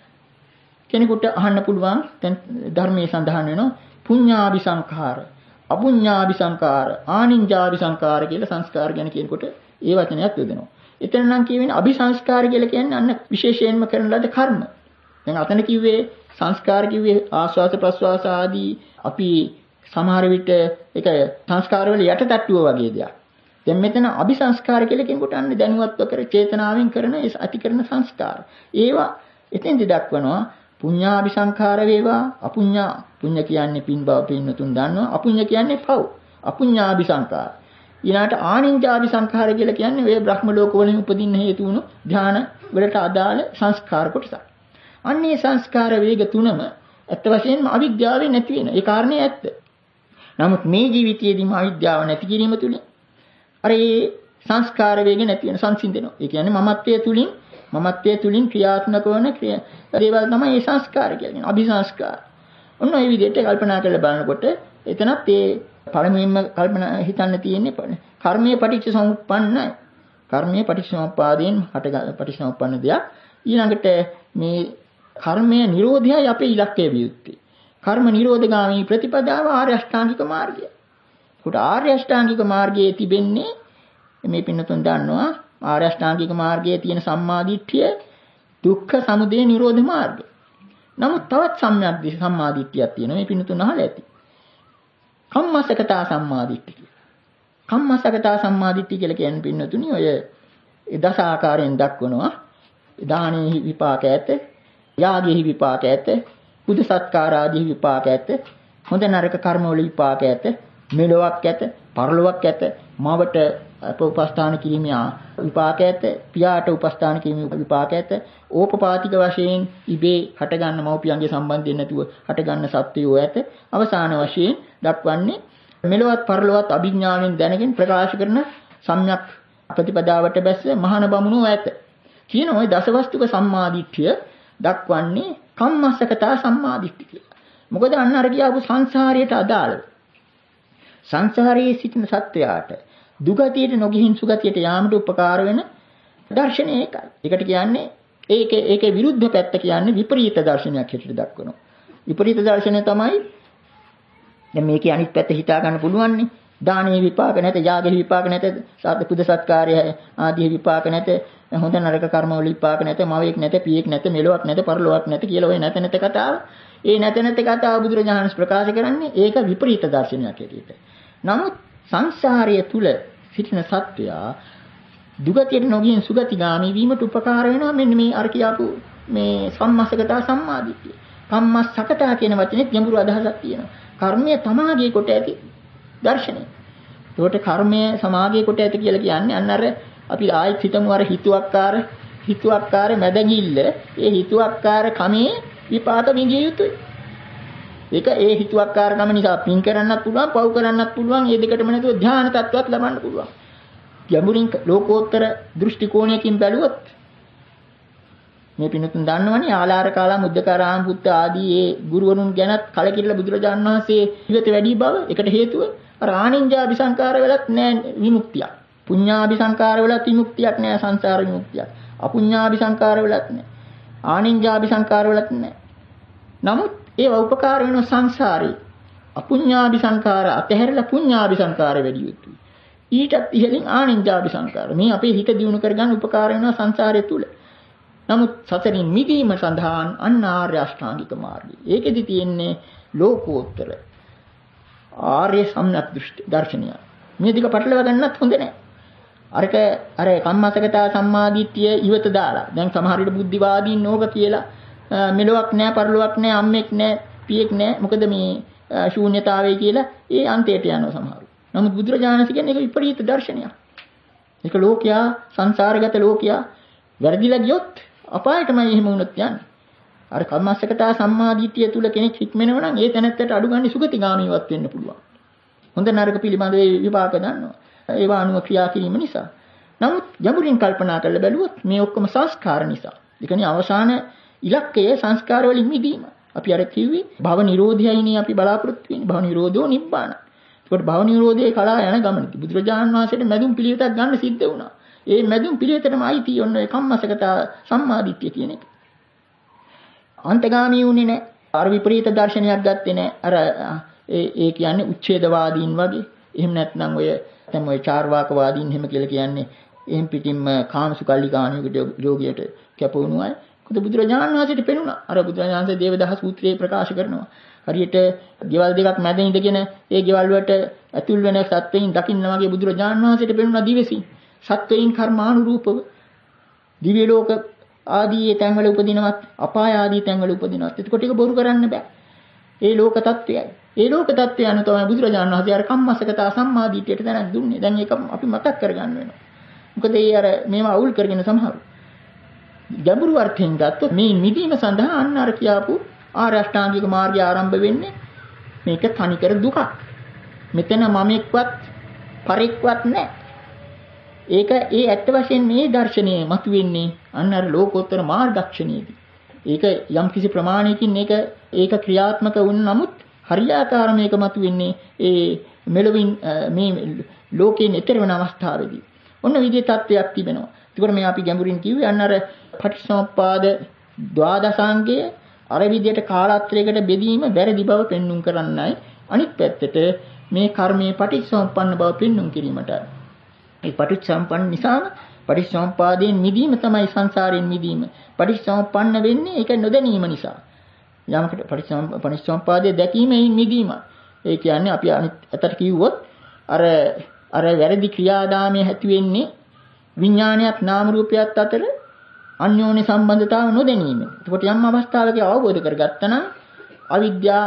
කෙනෙකුට අහන්න පුළුවන් දැන් ධර්මයේ සඳහන් වෙනවා පුඤ්ඤාභි සංඛාර, අපුඤ්ඤාභි සංඛාර, ආනිඤ්ඤාභි සංඛාර කියලා සංස්කාර ගැන කියනකොට ඒ වචනයක් යොදනවා. එතන නම් කියවෙන්නේ අභිසංස්කාර කියලා කියන්නේ අන්න විශේෂයෙන්ම කරන ලද කර්ම. දැන් අතන කිව්වේ සංස්කාර කිව්වේ ආස්වාස ප්‍රස්වාස ආදී අපි සමහර විට ඒක සංස්කාරවල යටටට්ටුව වගේ දෙයක්. දැන් මෙතන අபிසංස්කාර කියලා කෙනෙකුට අන්න දැනුවත්ව කර චේතනාවෙන් කරන ඒ ඇති කරන සංස්කාර. ඒවා එතෙන්දි දක්වනවා පුඤ්ඤාபிසංඛාර වේවා අපුඤ්ඤා. පුඤ්ඤ කියන්නේ පින් බව පින්නතුන් දන්නවා. අපුඤ්ඤ කියන්නේ පව්. අපුඤ්ඤාபிසංඛාර. ඊළාට ආනිඤ්ඤාபிසංඛාර කියලා කියන්නේ ඔය බ්‍රහ්ම ලෝක වලින් උපදින්න හේතු වුණු ධාන වලට අදාළ සංස්කාර කොටසක්. අන්නේ සංස්කාර වේග තුනම ඇත්ත වශයෙන්ම අවිද්‍යාවෙන් නැති වෙන. ඒ කාරණේ ඇත්ත. නමුත් මේ ජීවිතයේදීම අවිද්‍යාව නැති කිරීම තුලින් අර ඒ සංස්කාර වේග නැති වෙන සංසිඳෙනවා. ඒ කියන්නේ මමත්වයේ තුලින් මමත්වයේ තුලින් ක්‍රියාත්මක වන දේවල් තමයි මේ සංස්කාර කියන්නේ. අபிසංස්කාර. ඔන්න ඒ විදිහට කල්පනා කරලා බලනකොට එතනත් ඒ පළමුවෙන්ම කල්පනා හිතන්න තියෙන්නේ කර්මයේ පටිච්චසමුප්පන්නයි. කර්මයේ පටිච්චසමුප්පාදයෙන් හට පටිච්චසමුප්පන්න දෙයක්. ඊළඟට මේ කර්මයේ නිරෝධයයි අපේ ඉලක්කය විය යුත්තේ. කර්ම නිරෝධගාමී ප්‍රතිපදාව ආර්ය අෂ්ටාංගික මාර්ගය. උට ආර්ය අෂ්ටාංගික මාර්ගයේ තිබෙන්නේ මේ පින්නතුන් දන්නවා ආර්ය අෂ්ටාංගික මාර්ගයේ තියෙන සම්මාදිට්ඨිය දුක්ඛ සමුදය නිරෝධ මාර්ගය. නමුත් තවත් සම්‍යක් සම්මාදිට්ඨියක් තියෙනවා මේ පින්නතුන් අහලා ඇති. කම්මසකතා සම්මාදිට්ඨිය. කම්මසකතා සම්මාදිට්ඨිය කියලා කියන්නේ පින්නතුනි ඔය දස ආකාරයෙන් දක්වනවා. දානෙහි විපාක ඇත, යාගෙහි විපාක ඇත, බුදු සත්කාර ආදී විපාක ඇත, හොඳ නරක කර්ම වල විපාක ඇත, මෙලොවක් ඇත, පරලොවක් ඇත, මවට උපස්ථාන කිරීමේ විපාක ඇත, පියාට උපස්ථාන කිරීමේ විපාක ඇත, ඕපපාතික වශයෙන් ඉබේ හටගන්න මව්පියන්ගේ සම්බන්ධයෙන් නැතුව හටගන්න සත්‍යයෝ ඇත. අවසාන වශයෙන් දක්වන්නේ මෙලොවත් පරලොවත් අභිඥාවෙන් දැනගෙන ප්‍රකාශ කරන සම්‍යක් ප්‍රතිපදාවට බැස්ස මහාන බමුණෝ ඇත. කියන ওই දසවස්තුක සම්මාදිට්ඨිය දක්වන්නේ කම්මස්සකතා සම්මාදිට්ඨිය කියලා. මොකද අන්න අර කියපු සංසාරයට අදාළව. සංසාරයේ සිටින සත්වයාට දුගතියට නොගිහින් සුගතියට යාමට උපකාර වෙන දර්ශනය ඒකයි. ඒකට කියන්නේ ඒකේ ඒකේ විරුද්ධ පැත්ත කියන්නේ විපරීත දර්ශනයක් හැටියට දක්වනවා. විපරීත දර්ශනය තමයි දැන් මේකේ අනිත් පැත්ත හිතා ගන්න පුළුවන්නේ. දානීය විපාක නැත, යාගේ විපාක නැත, සාද පුද සත්කාරය ආදී විපාක නැත, හොඳ නරක කර්ම වල විපාක නැත, මවෙක් නැත, පියෙක් නැත, මෙලොවක් නැත, පරලොවක් නැත කියලා ඔය නැත නැත කතාව. ඒ නැත නැත කතාව බුදුරජාණන් ප්‍රකාශ කරන්නේ ඒක විපරීත දර්ශනයක් හැටියට. නමුත් සංසාරය තුල සිටින සත්වයා දුගතියට නොගියන් සුගතිගාමී වීමට උපකාර වෙනවා මෙන්න මේ අර කියපු මේ සම්මස්සකතා සම්මාදිට්ඨිය. කම්මස්සකතා කියන වචනේ ගැඹුරු අදහසක් තියෙනවා. කර්මය තමාගේ කොට ඇති දර්ශනය. ඒකට කර්මය සමාගයේ කොට ඇති කියලා කියන්නේ අන්න අර අපි ආයෙත් හිතමු අර හිතුවක්කාර හිතුවක්කාර මැදගිල්ල ඒ හිතුවක්කාර කමේ විපාක විඳිය යුතුයි. ඒක ඒ හිතුවක්කාරකම නිසා පින් කරන්නත් පුළුවන්, පව් කරන්නත් පුළුවන්, මේ දෙකටම නැතුව ධ්‍යාන තත්ත්වයක් ලබන්න පුළුවන්. ගැඹුරින් ලෝකෝත්තර දෘෂ්ටි කෝණයකින් බැලුවොත් මේ පින්තුන් දන්නවනේ ආලාර කාලා මුද්දකාරාම පුත්ත ආදී ඒ ගුරුවරුන් ගැනත් කලකිරලා බුදුරජාණන් වහන්සේ ඉවත වැඩි බව. ඒකට හේතුව අර ආනිඤ්ඤාபிසංකාර වලත් නෑ විමුක්තියක්. පුඤ්ඤාபிසංකාර වලත් විමුක්තියක් නෑ, සංසාර විමුක්තියක්. අපුඤ්ඤාபிසංකාර වලත් නෑ. ආනිඤ්ඤාபிසංකාර වලත් නෑ. නමුත් ඒවා උපකාර වෙන සංසාරේ අපුඤ්ඤාபிසංකාර අතහැරලා පුඤ්ඤාபிසංකාර වැඩි යුතුයි. ඊටත් ඉහළින් ආනිඤ්ඤාபிසංකාර. මේ අපේ හිත දියුණු කරගන්න උපකාර වෙනවා සංසාරය තුල. නමුත් සසරින් මිදීම සඳහා අන්න ආර්ය අෂ්ටාංගික මාර්ගය. ඒකෙදි තියෙන්නේ ලෝකෝත්තර ආර්ය සම්‍යක් දෘෂ්ටි දර්ශනය. මේ දෙක පටලවා ගන්නත් හොඳ නැහැ. අරක අර කම්මසකතා සම්මාදිට්ඨිය ඉවත දාලා දැන් සමහර විට බුද්ධිවාදීන් නෝක කියලා මෙලොවක් නැහැ, පරලොවක් නැහැ, අම්මෙක් නැහැ, පියෙක් නැහැ. මොකද මේ ශූන්‍යතාවය කියලා ඒ අන්තයට යනවා සමහරු. නමුත් බුදුරජාණන් වහන්සේ කියන්නේ ඒක විපරීත දර්ශනයක්. ඒක ලෝකයා සංසාරගත ලෝකයා වැරදිලා ගියොත් අපායටමයි එහෙම වුණොත් යන්නේ. අර කම්මස්සකතා සම්මාදිට්ඨිය තුල කෙනෙක් හික්මෙනවා නම් ඒ තැනත්තට අඩු ගන්න සුගතිගාමීවත් වෙන්න පුළුවන්. හොඳ නරක පිළිබඳ විපාක දන්නවා. ඒවා අනුව ක්‍රියා කිරීම නිසා. නමුත් ගැඹුරින් කල්පනා කරලා බැලුවොත් මේ ඔක්කොම සංස්කාර නිසා. ඒ කියන්නේ අවසාන ඉලක්කය සංස්කාර වලින් මිදීම. අපි අර කිව්වේ භව නිරෝධයයිනේ අපි බලාපොරොත්තු වෙන්නේ. භව නිරෝධෝ නිබ්බාන. ඒකට භව නිරෝධයේ කලා යන ගමනදී බුදුරජාණන් වහන්සේට මැදුම් පිළිවෙතක් ගන්න සිද්ධ වුණා. ඒ මැදුම් පිළිවෙතටම අයිති ඔන්න ඒ කම්මස්සකතා සම්මාදිට්ඨිය කියන එක. අන්තගාමී වුණේ නැහැ. අර විපරීත දර්ශනයක් ගත්තේ නැහැ. අර ඒ ඒ කියන්නේ උච්ඡේදවාදීන් වගේ. එහෙම නැත්නම් ඔය දැන් ඔය චාර්වාකවාදීන් එහෙම කියලා කියන්නේ එහෙන් පිටින්ම කාමසුකල්ලිකාණියකට යෝගියට කැපවුණු අය. මොකද බුදුරජාණන් වහන්සේට පෙනුණා. අර බුදුරජාණන් වහන්සේ දේවදහ සූත්‍රයේ ප්‍රකාශ කරනවා. හරියට ගෙවල් දෙකක් මැද ඉඳගෙන ඒ ගෙවල් වලට ඇතුල් වෙන සත්වයින් දකින්න වගේ බුදුරජාණන් වහන්සේට පෙනුණා දිවසින්. සත්වයින් කර්මානුරූපව දිව්‍ය ලෝක ආදී තැන්වල උපදිනවත් අපාය ආදී තැන්වල උපදිනවත්. එතකොට ඒක බොරු කරන්න බෑ. ඒ ලෝක තත්ත්වයයි. ඒ ලෝක තත්ත්වය අනුව තමයි බුදුරජාණන් වහන්සේ අර කම්මස්සකතා සම්මාදිට්ඨියට දැනක් දුන්නේ. දැන් ඒක අපි මතක් කරගන්න වෙනවා. මොකද ඒ අර මේවා අවුල් කරගෙන සමහරු ගැඹුරු අර්ථයෙන් ගත්තොත් මේ මිදීම සඳහා අන්න අර කියාපු ආර්ය අෂ්ටාංගික මාර්ගය ආරම්භ වෙන්නේ මේක තනිකර දුකක්. මෙතන මමෙක්වත් පරෙක්වත් නැහැ. ඒක ඒ ඇත්ත වශයෙන් මේ දර්ශනය මතුවෙන්නේ අන්න අර ලෝකෝත්තර මාර්ගක්ෂණයේදී. ඒක යම් කිසි ප්‍රමාණයකින් මේක ඒක ක්‍රියාත්මක වුණ නමුත් හරියාකාර මේක මතුවෙන්නේ ඒ මෙලොවින් මේ ලෝකයෙන් ඈතර වෙන අවස්ථාවේදී. ඔන්න විදිහේ තත්ත්වයක් තිබෙනවා. ඒකෝර මේ අපි ගැඹුරින් කිව්වේ අන්න අර පටිච්චසමුප්පාද ද්වාදසාංගයේ අර විදිහට කාලත්‍රයකට බෙදීම වැරදි බව පෙන්눔 කරන්නයි. අනිත් පැත්තට මේ කර්මයේ පටිච්චසමුප්පන්න බව පෙන්눔 කිරීමට. ඒ පටිච්චසමුප්පන්න නිසා පටිච්චසමුප්පාදයෙන් මිදීම තමයි සංසාරයෙන් මිදීම. පටිච්චසමුප්පන්න වෙන්නේ ඒක නොදැනීම නිසා. යමකට පටිච්චසමුප්පාදයේ දැකීමෙන් මිදීම. ඒ කියන්නේ අපි අනිත් අතට කිව්වොත් අර අර වැරදි ක්‍රියාදාමයේ ඇති වෙන්නේ විඥානයත් නාම රූපයත් අතර අන්‍යෝන්‍ය සම්බන්ධතාව නොදැනීම. ඒකට යම් අවස්ථාවක අවබෝධ කරගත්තා නම් අවිද්‍යා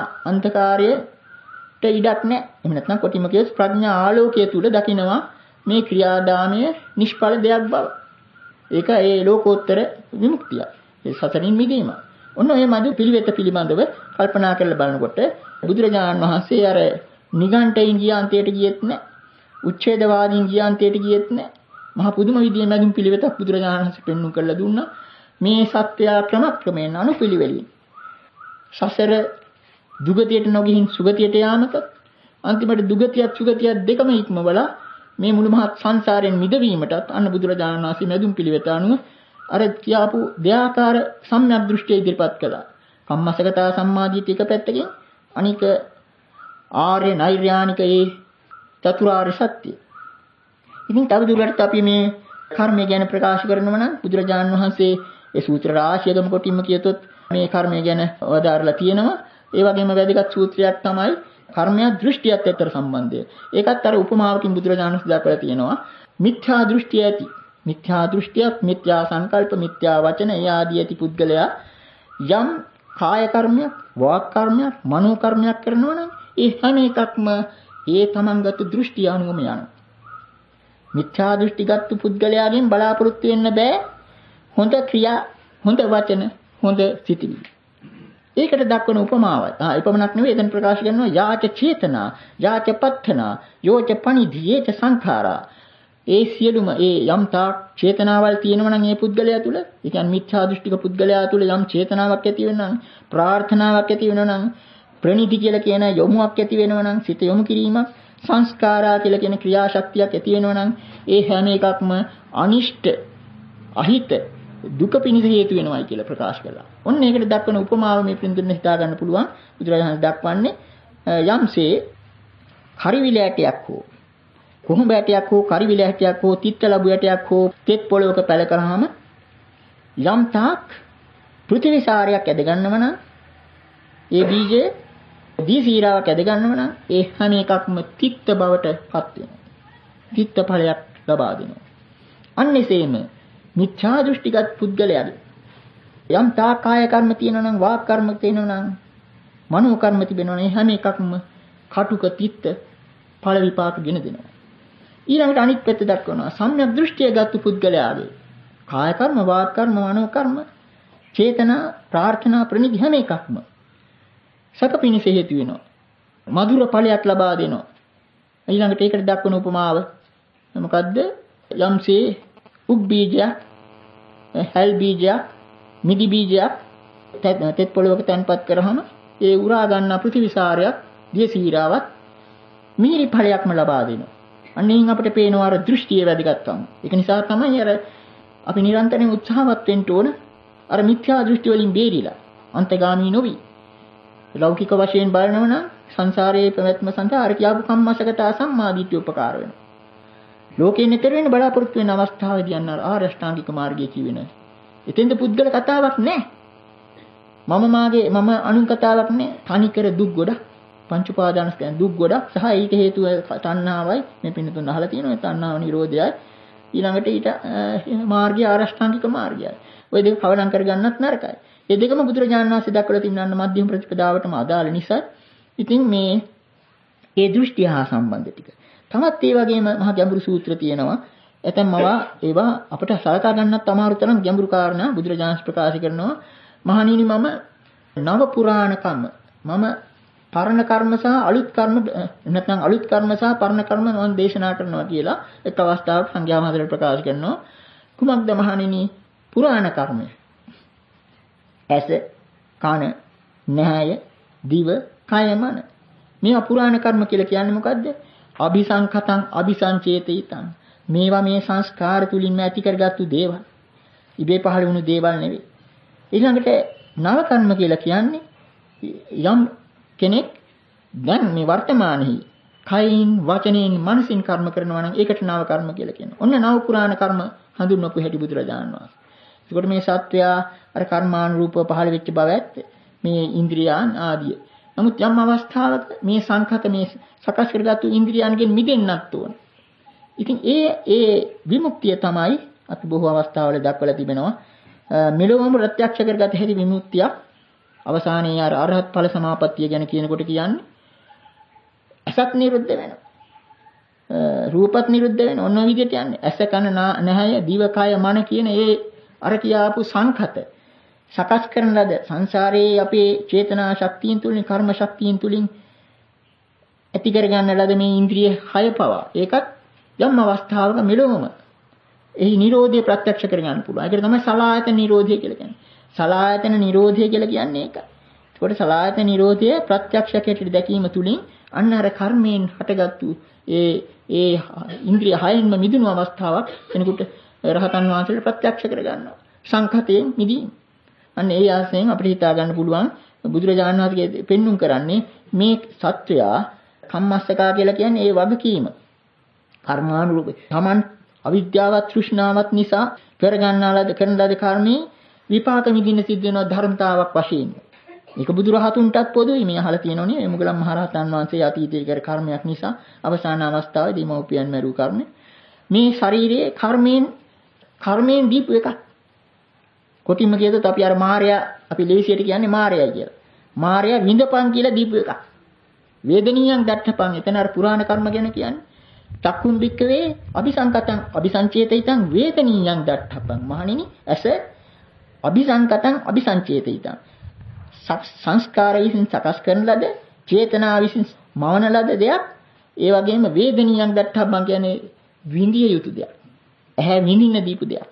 අන්ධකාරයට ඉඩක් නැහැ. එහෙම නැත්නම් කොටිම කියස් ප්‍රඥා ආලෝකයේ තුල දකිනවා මේ ක්‍රියාදාමයේ නිෂ්ඵල දෙයක් බව. ඒක ඒ ලෝකෝත්තර විමුක්තිය. ඒ සතරින් මිදීම. ඔන්න ඔය මදු පිළිවෙත පිළිබඳව කල්පනා කරලා බලනකොට බුදුරජාණන් වහන්සේ අර නිගණ්ඨයින් ගියාන්තයට ගියෙත් නැහැ. උච්ඡේදවාදීන් ගියාන්තයට ගියෙත් නැහැ. මහා පුදුම විදියේ මැදුම් පිළිවෙතක් බුදුරජාණන් වහන්සේ පෙන්වු කරලා දුන්නා. මේ සත්‍යය ක්‍රමක්‍රමයෙන් අනුපිළිවෙලින් සසර දුගතියට නොගිහින් සුගතියට යාමට අන්තිමට දුගතියත් සුගතියත් දෙකම ඉක්මවලා මේ මුළු මහත් සංසාරයෙන් මිදවීමටත් අන්න බුදුරජාණන් වහන්සේ මැදුම් පිළිවෙත අනුව අර කියාපු දෙආකාර සම්‍යක් දෘෂ්ටිය ඉදිරිපත් කළා. කම්මස්සකතා සම්මාදිට්ඨිය එක පැත්තකින් අනික ආර්ය නෛර්යානික ඒ චතුරාර්ය සත්‍ය. ඉතින් තවදුරටත් අපි මේ කර්මය ගැන ප්‍රකාශ කරනවා නම් බුදුරජාණන් වහන්සේ ඒ සූත්‍ර රාශියකම කොටින්ම කියතොත් මේ කර්මය ගැන වදාරලා තියෙනවා. ඒ වගේම වැදගත් සූත්‍රයක් තමයි කර්මය දෘෂ්ටියත් එක්ක සම්බන්ධය. ඒකත් අර උපමාවකින් බුදුරජාණන් වහන්සේ දක්වලා තියෙනවා. මිත්‍යා දෘෂ්ටිය ඇති. මිත්‍යා දෘෂ්ටියක්, මිත්‍යා සංකල්ප, මිත්‍යා වචන ඒ ආදී ඇති පුද්ගලයා යම් කාය කර්මයක්, වාක් කර්මයක්, මනෝ කර්මයක් කරනවා නම් ඒ හැම එකක්ම ඒ තමන්ගත දෘෂ්ටිය අනුවම යනවා. මිත්‍යා දෘෂ්ටිගත් පුද්ගලයාගෙන් බලාපොරොත්තු වෙන්න බෑ හොඳ ක්‍රියා, හොඳ වචන, හොඳ සිතිවිලි. ඒකට දක්වන උපමාවයි. ආ එපමණක් නෙවෙයි එතන ප්‍රකාශ කරනවා යාච චේතනා, යාච පත්තනා, යෝච පනිධියේච සංඛාරා. ඒ සියලුම ඒ යම් තාක් චේතනාවල් තියෙනවා නම් ඒ පුද්ගලයා තුල, ඒ කියන්නේ මිත්‍යා දෘෂ්ටික පුද්ගලයා තුල යම් චේතනාවක් ඇති වෙනවා නම්, ප්‍රාර්ථනාවක් ඇති වෙනවා නම්, ප්‍රණීති කියලා කියන යොමුවක් ඇති වෙනවා නම්, සිත යොමු කිරීමක්, සංස්කාරා කියලා කියන ක්‍රියාශක්තියක් ඇති වෙනවා නම් ඒ හැම එකක්ම අනිෂ්ට, අහිත, දුක පිණිස හේතු වෙනවායි කියලා ප්‍රකාශ කළා. ඔන්න ඒකට දක්වන උපමාව මේ පින්දුන්න හිතා ගන්න පුළුවන්. බුදුරජාණන් දක්වන්නේ යම්සේ කරිවිල ඇටයක් හෝ කොහොඹ ඇටයක් හෝ කරිවිල ඇටයක් හෝ තිත්ත ලැබු ඇටයක් හෝ තෙත් පොළොවක පැල කරාම යම් තාක් පෘථිවිසාරයක් ඇද ගන්නව නම් ඒ බීජේ දී සීරාවක් ඇද ගන්නව නම් ඒ හැම එකක්ම තිත්ත බවට පත් වෙනවා. තිත්ත ඵලයක් ලබා දෙනවා. අන්නේසේම මිත්‍යා දෘෂ්ටිගත පුද්ගලයාගේ යම් තා කාය කර්ම තියෙනවා නම් වාක් කර්ම තියෙනවා නම් මනෝ කර්ම තිබෙනවනේ හැම එකක්ම කටුක තිත්ත ඵල විපාක ගෙන දෙනවා. ඊළඟට අනිත් පැත්ත දක්වනවා සම්‍යක් දෘෂ්ටිය ගත්තු පුද්ගලයාගේ කාය කර්ම, වාග් කර්ම, මනෝ කර්ම, චේතනා, ප්‍රාර්ථනා, ප්‍රණිධි හැම එකක්ම සැප පිණිස හේතු වෙනවා. මధుර ඵලයක් ලබා දෙනවා. ඊළඟට ඒකට දක්වන උපමාව මොකද්ද? යම්සේ උක් බීජයක්, හැල් බීජයක්, මිදි බීජයක් තෙත් පොළවක තැන්පත් කරාම ඒ උරා ගන්න පෘථිවිසාරයක්, දියසීරාවක් මිහිරි ඵලයක්ම ලබා දෙනවා. අන්නේන් අපිට පේනවා අර දෘෂ්ටියේ වැදගත්කම. ඒක නිසා තමයි අර අපි නිරන්තරයෙන් උත්සාහවත් වෙන්න ඕන අර මිත්‍යා දෘෂ්ටි වලින් බේරිලා අන්තගාමී නොවි. ලෞකික වශයෙන් බලනවා නම් සංසාරයේ පැවැත්ම සඳහා අර කියාපු කම්මසගත අසම්මාදිට්ඨිය උපකාර වෙනවා. ලෝකේ නිතර වෙන බලාපොරොත්තු වෙන අවස්ථාවේදී යන ආර්ය අෂ්ටාංගික මාර්ගයේ කියවෙන. එතෙන්ද පුද්ගල කතාවක් නැහැ. මම මාගේ මම අනුන් කතාවක් නැහැ. තනිකර දුක් ගොඩක්, පංච උපාදානස්කන්ධ දුක් ගොඩක් සහ ඊට හේතුව තණ්හාවයි. මේ පින්නතුන් අහලා තියෙනවා තණ්හාව නිරෝධයයි. ඊළඟට ඊට මාර්ගය ආර්ය අෂ්ටාංගික මාර්ගයයි. ওই දෙක කවදම් කරගන්නත් නරකයි. මේ දෙකම බුදුරජාණන් වහන්සේ දක්වලා තිබෙනා මධ්‍යම ප්‍රතිපදාවටම අදාළ නිසා ඉතින් මේ ඒ දෘෂ්ටි හා සම්බන්ධ ටික. තවත් ඒ වගේම මහා ගැඹුරු සූත්‍ර තියෙනවා. එතෙන්මවා ඒවා අපිට සලකා ගන්නත් අමාරු තරම් ගැඹුරු කාරණා බුදුරජාණන් ප්‍රකාශ කරනවා. මහණෙනි මම නව පුරාණ කර්ම මම පරණ කර්ම සහ අලුත් කර්ම නැත්නම් අලුත් කර්ම සහ පරණ කර්ම මම දේශනා කරනවා කියලා එක් අවස්ථාවක සංඝයා මහතෙර ප්‍රකාශ කරනවා. කුමක්ද මහණෙනි පුරාණ කර්මය? ඇස, කන, නහය, දිව, කය, මන. මේවා පුරාණ කර්ම කියලා කියන්නේ මොකද්ද? අபிසංකතං අபிසංචේතිතං. මේවා මේ සංස්කාර තුලින්ම ඇති කරගත්තු දේවල්. ඉබේ පහළ වුණු දේවල් නෙවෙයි. ඊළඟට නව කර්ම කියලා කියන්නේ යම් කෙනෙක් දැන් මේ වර්තමානයේ කයින්, වචනෙන්, මනසින් කර්ම කරනවා නම් ඒකට නව කර්ම කියලා කියනවා. ඔන්න නව පුරාණ කර්ම හඳුන්වපු හැටි බුදුරජාණන් වහන්සේ. ඒකට මේ සත්වයා අර කර්මානුරූපව පහළ වෙච්ච බව ඇත්ත. මේ ඉන්ද්‍රියයන් ආදිය. නමුත් යම් අවස්ථාවක මේ සංඛත මේ සකස් කරගත්තු ඉන්ද්‍රියයන්ගෙන් මිදෙන්නත් ඕන. ඉතින් ඒ ඒ විමුක්තිය තමයි අපි බොහෝ අවස්ථාවල දක්වලා තිබෙනවා. මෙලොවම ප්‍රත්‍යක්ෂ කරගත හැකි විමුක්තිය අවසානයේ අර අරහත් ඵල සමාපත්තිය ගැන කියනකොට කියන්නේ අසත් නිරුද්ධ වෙනවා. රූපත් නිරුද්ධ වෙනවා. ඔන්න ඔය විදිහට යන්නේ. ඇස කන නහය දිව කය මන කියන ඒ අර කියාපු සංඛත සකස් කරන ලද සංසාරයේ අපේ චේතනා ශක්තියින් තුලින් කර්ම ශක්තියින් තුලින් ඇති කරගන්න ලද මේ ඉන්ද්‍රිය හය පවා ඒකත් යම් අවස්ථාවක මෙලොවම එහි නිරෝධය ප්‍රත්‍යක්ෂ කරගන්න පුළුවන්. ඒකට තමයි සලායතන නිරෝධය කියලා කියන්නේ. සලායතන නිරෝධය කියලා කියන්නේ ඒක. ඒකට සලායතන නිරෝධය ප්‍රත්‍යක්ෂකයට දැකීම තුලින් අන්න අර කර්මයෙන් හටගත්තු ඒ ඒ ඉන්ද්‍රිය හයෙන්ම මිදුණු අවස්ථාවක් එනකොට රහතන් වහන්සේට ප්‍රත්‍යක්ෂ කරගන්නවා. සංඛතයෙන් මිදීම. අන්න ඒ ආසයෙන් අපිට හිතා ගන්න පුළුවන් බුදුරජාණන් වහන්සේ පෙන්눔 කරන්නේ මේ සත්වයා කම්මස්සකා කියලා කියන්නේ ඒ වගකීම. කර්මානුරූප. Taman අවිද්‍යාවත් තෘෂ්ණාවත් නිසා කරගන්නාලද කරන ලද කර්මී විපාක විඳින්න සිද්ධ වෙන ධර්මතාවක් වශයෙන්. මේක බුදුරහතුන්ටත් පොදුයි. මේ අහලා තියෙනෝනේ මේ මුගලන් මහරහතන් වහන්සේ අතීතයේ කර කර්මයක් නිසා අවසාන අවස්ථාවේදී මෞපියන් මැරු කර්මය. මේ ශරීරයේ කර්මයෙන් කර්මයෙන් දීපු එකක්. කොටිම කියදොත් අපි අර මායя අපි ලේසියට කියන්නේ මායයි කියලා. මායя විඳපන් කියලා දීපු එකක්. වේදනියන් දත්තපන්. එතන අර පුරාණ කර්ම ගැන කියන්නේ. චක්කුම් බික්කවේ අபிසංකතං අபிසංචේතිතං වේදනියන් දත්තපන්. මහණෙනි ඇස අபிසංකතං අபிසංචේතිතං. සංස්කාර විසින් සකස් කරන ලද චේතනා විසින් මවන ලද දෙයක්. ඒ වගේම වේදනියන් දත්තපන් කියන්නේ විඳිය යුතු දෙයක්. ඇහැ විඳින්න දීපු දෙයක්.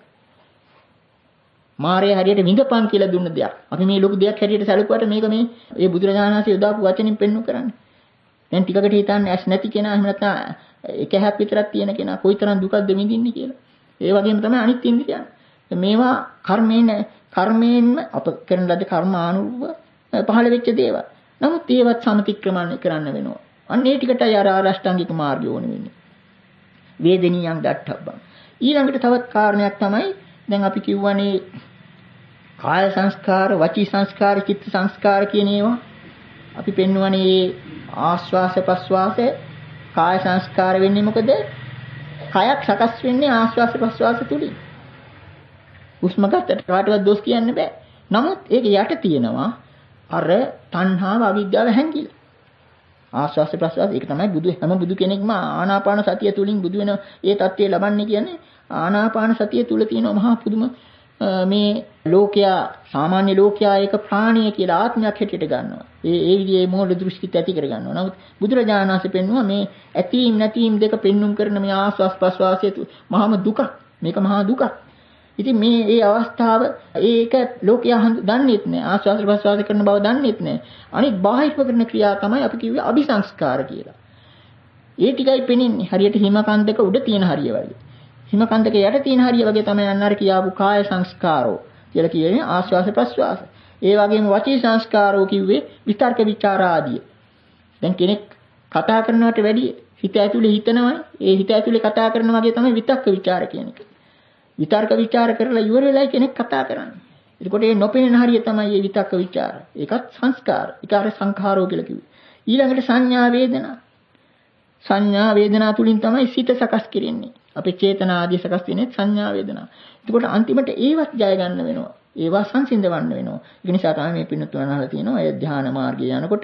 මායя හරියට විඳපන් කියලා දුන්න දෙයක්. අපි මේ ලොකු දෙයක් හැටියට සැලකුවාට මේක මේ ඒ බුදුරජාණන් වහන්සේ යොදාපු වචනින් පෙන්වු කරන්නේ. දැන් ටිකකට හිතන්නේ ඇස් නැති කෙනා එහෙම නැත්නම් එක හැක් විතරක් තියෙන කෙනා කොයිතරම් දුකක්ද විඳින්නේ කියලා. ඒ වගේම තමයි අනිත් ඉන්ද්‍රියන්. මේවා කර්මයෙන් කර්මයෙන්ම අප කරන ලද කර්මානුරූප පහළ වෙච්ච දේවල්. නමුත් ඒවත් සමතික්‍රමණය කරන්න වෙනවා. අන්න ඒ ටිකටයි අර ආරෂ්ඨාංගික මාර්ගය ඕන වෙන්නේ. වේදනියන් දත්තබ්බන්. ඊළඟට තවත් කාරණයක් තමයි දැන් අපි කියවනේ කාය සංස්කාර, වචී සංස්කාර, චිත්ත සංස්කාර කියන ඒවා අපි පෙන්වන්නේ ආස්වාස ප්‍රස්වාස කාය සංස්කාර වෙන්නේ මොකද? කයක් සකස් වෙන්නේ ආස්වාස ප්‍රස්වාස තුලින්. හුස්ම ගන්නට කාටවත් දොස් කියන්න බෑ. නමුත් ඒක යට තියෙනවා අර තණ්හාව අවිද්‍යාව හැංගිලා. ආස්වාස ප්‍රස්වාස ඒක තමයි බුදු හැම බුදු කෙනෙක්ම ආනාපාන සතිය තුලින් බුදු වෙන ඒ தත්ත්වය ලබන්නේ කියන්නේ ආනාපාන සතිය තුල තියෙන මහා පුදුම මේ ලෝකයා සාමාන්‍ය ලෝකයා ඒක ප්‍රාණිය කියලා ආත්මයක් හැටියට ගන්නවා. ඒ ඒ විදිහේ මෝඩ දෘෂ්ටිත් ඇති කර ගන්නවා. නමුත් බුදුරජාණන් වහන්සේ පෙන්වුවා මේ ඇතීම් නැතීම් දෙක පෙන්눔 කරන මේ ආස්වාස් ප්‍රස්වාසයේ මහාම දුක. මේක මහා දුකක්. ඉතින් මේ ඒ අවස්ථාව ඒක ලෝකයා දන්නේත් නැහැ. ආස්වාස් ප්‍රස්වාස කරන බව දන්නේත් නැහැ. අනිත් බාහිර කරන ක්‍රියා තමයි අපි කිව්වේ අபிසංස්කාර කියලා. ඒ ටිකයි පෙනෙන්නේ. හරියට හිමකන්දක උඩ තියෙන හරිය වගේ. හිමකන්දක යට තියෙන හරිය වගේ තමයි අන්නර කියාපු කාය සංස්කාරෝ කියලා කියන්නේ ආස්වාස ප්‍රස්වාස. ඒ වගේම වචී සංස්කාරෝ කිව්වේ විතර්ක ਵਿਚාර ආදී. දැන් කෙනෙක් කතා කරනවට වැඩිය හිත ඇතුලේ හිතනවා. ඒ හිත ඇතුලේ කතා කරන වගේ තමයි විතක්ක ਵਿਚාර කියන එක. විතර්ක ਵਿਚාර කරලා ඉවර වෙලයි කෙනෙක් කතා කරන්නේ. එතකොට මේ නොපෙනෙන හරිය තමයි මේ විතක්ක ਵਿਚාර. ඒකත් සංස්කාර. ඒක අර සංඛාරෝ කියලා කිව්වේ. ඊළඟට සංඥා වේදනා. සංඥා වේදනා තුලින් තමයි සිත සකස් කෙරෙන්නේ. අපේ චේතනා ආදී සකස් වෙන්නේ සංඥා වේදනා. එතකොට අන්තිමට ඒවත් ජය ගන්න වෙනවා. ඒවා සංසිඳවන්න වෙනවා. ඒ නිසා තමයි මේ පින්නතුන් අහලා තියෙනවා ඒ ධ්‍යාන මාර්ගයේ යනකොට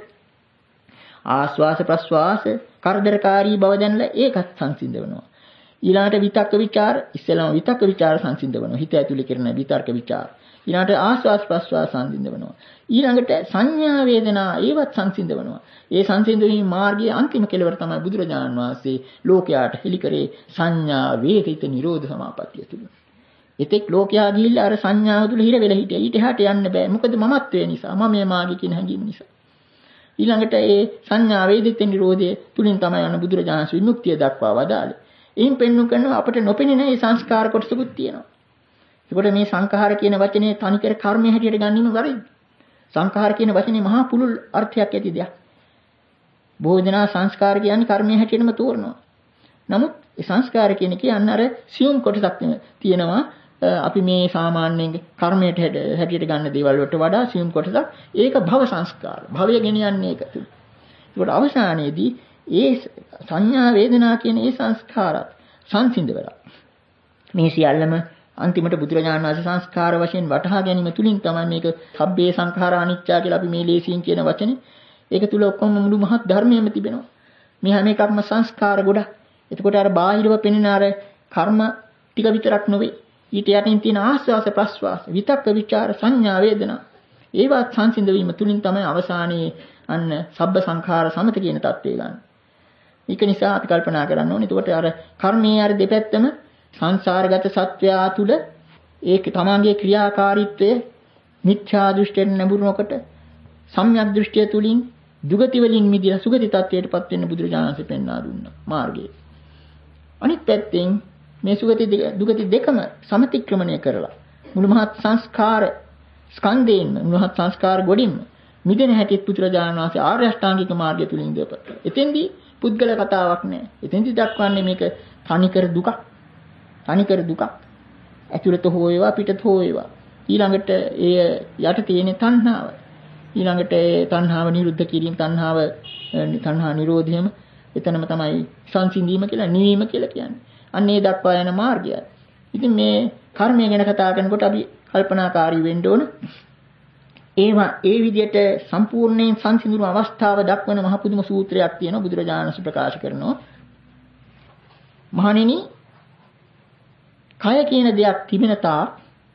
ආස්වාස ප්‍රස්වාස කරදරකාරී බව දැනලා ඒකත් සංසිඳවනවා. ඊළඟට විතක්ක ਵਿਚාර ඉස්සෙල්ලාම විතක්ක ਵਿਚාර සංසිඳවනවා. හිත ඇතුලේ කරන විතර්ක ਵਿਚාර. ඊළඟට ආස්වාස් ප්‍රස්වාස සංසිඳවනවා. ඊළඟට සංඥා වේදනා ඒවත් සංසිඳවනවා. ඒ සංසිඳවීමේ මාර්ගයේ අන්තිම කෙලවර තමයි බුදුරජාණන් වහන්සේ ලෝකයාට හෙළි කරේ සංඥා වේදිත නිරෝධ සමාපත්තිය තුල. එතෙක් ලෝකයා ගිහිල්ලා අර සංඥාව තුල හිර වෙලා හිටියා. ඊට එහාට යන්න බෑ. මොකද මමත්වයේ නිසා. මම මේ මාර්ගය කියන හැඟීම නිසා. ඊළඟට ඒ සංඥා වේදිත නිරෝධය තුලින් තමයි අන බුදුරජාණන් විමුක්තිය දක්වා වදාළේ. එයින් පෙන්වු කරනවා අපට නොපෙනෙන මේ සංස්කාර කොටසකුත් තියෙනවා. ඒකට මේ සංඛාර කියන වචනේ තනිකර කර්මය හැටියට ගන්නෙම වරද? සංඛාර කියන වචනේ මහා පුළුල් අර්ථයක් ඇති දෙයක්. බොහෝ දෙනා සංස්කාර කියන්නේ කර්මය හැටියටම තෝරනවා. නමුත් ඒ සංස්කාර කියන එකේ අන්න අර සියුම් කොටසක් තියෙනවා. අපි මේ සාමාන්‍යයෙන් කර්මයට හැටියට ගන්න දේවල් වලට වඩා සියුම් කොටසක්. ඒක භව සංස්කාර. භවය ගෙනියන්නේ ඒක තුල. ඒකට අවසානයේදී ඒ සංඥා වේදනා කියන ඒ සංස්කාරات සංසිඳ වෙලා මේ සියල්ලම අන්තිමට බුදුරජාණන් වහන්සේ සංස්කාර වශයෙන් වටහා ගැනීම තුලින් තමයි මේක සබ්බේ සංඛාරා අනිච්චා කියලා අපි මේ ලේසියෙන් කියන වචනේ ඒක තුල ඔක්කොම මුළු මහත් ධර්මයේම තිබෙනවා. මේ හැම එකක්ම සංස්කාර ගොඩක්. එතකොට අර බාහිරව පෙනෙන අර කර්ම ටික විතරක් නෙවෙයි. ඊට යටින් තියෙන ආස්වාස ප්‍රස්වාස විතක්ක ਵਿਚාර සංඥා වේදනා ඒවත් සංසිඳ වීම තුලින් තමයි අවසානයේ අන්න සබ්බ සංඛාර සමත කියන தත්ත්වය ගන්න. ඒක නිසා අපි කල්පනා කරන්න ඕනේ. එතකොට අර කර්මයේ අර දෙපැත්තම සංසාරගත සත්වයා තුල ඒක තමන්ගේ ක්‍රියාකාරීත්වය මිත්‍යා දෘෂ්ටියෙන් නැඹුරුනකොට සම්‍යක් දෘෂ්ටිය තුලින් දුගති වලින් මිදලා සුගති තත්වයටපත් වෙන්න බුදුරජාණන් වහන්සේ පෙන්වා දුන්නා මාර්ගය. අනිත් පැත්තෙන් මේ සුගති දුගති දෙකම සමතික්‍රමණය කරලා මුළු මහත් සංස්කාර ස්කන්ධයෙන් මුළු මහත් සංස්කාර ගොඩින්ම මිදෙන හැටිත් පුත්‍රජානන වාසේ ආර්ය අෂ්ටාංගික මාර්ගය තුලින් දෙපත්. එතෙන්දී පුද්ගල කතාවක් නෑ. එතෙන්දී දක්වන්නේ මේක තනිකර දුකක්. තනිකර දුකක්. ඇතුළත හෝ වේවා පිටත හෝ වේවා. ඊළඟට ඒ යට තියෙන තණ්හාව. ඊළඟට ඒ තණ්හාව නිරුද්ධ කිරීම තණ්හාව තණ්හා නිරෝධයම එතනම තමයි සංසිඳීම කියලා නිවීම කියලා කියන්නේ. අන්න ඒ දක්වා යන මාර්ගය. ඉතින් මේ කර්මය ගැන කතා කරනකොට අපි කල්පනාකාරී වෙන්න ඕන. ඒවා ඒ විදිහට සම්පූර්ණයෙන් සංසිඳුණු අවස්ථාව දක්වන මහ පුදුම සූත්‍රයක් තියෙනවා බුදුරජාණන් වහන්සේ ප්‍රකාශ කරනවා. මහණෙනි, කය කියන දෙයක් තිබෙන තාක්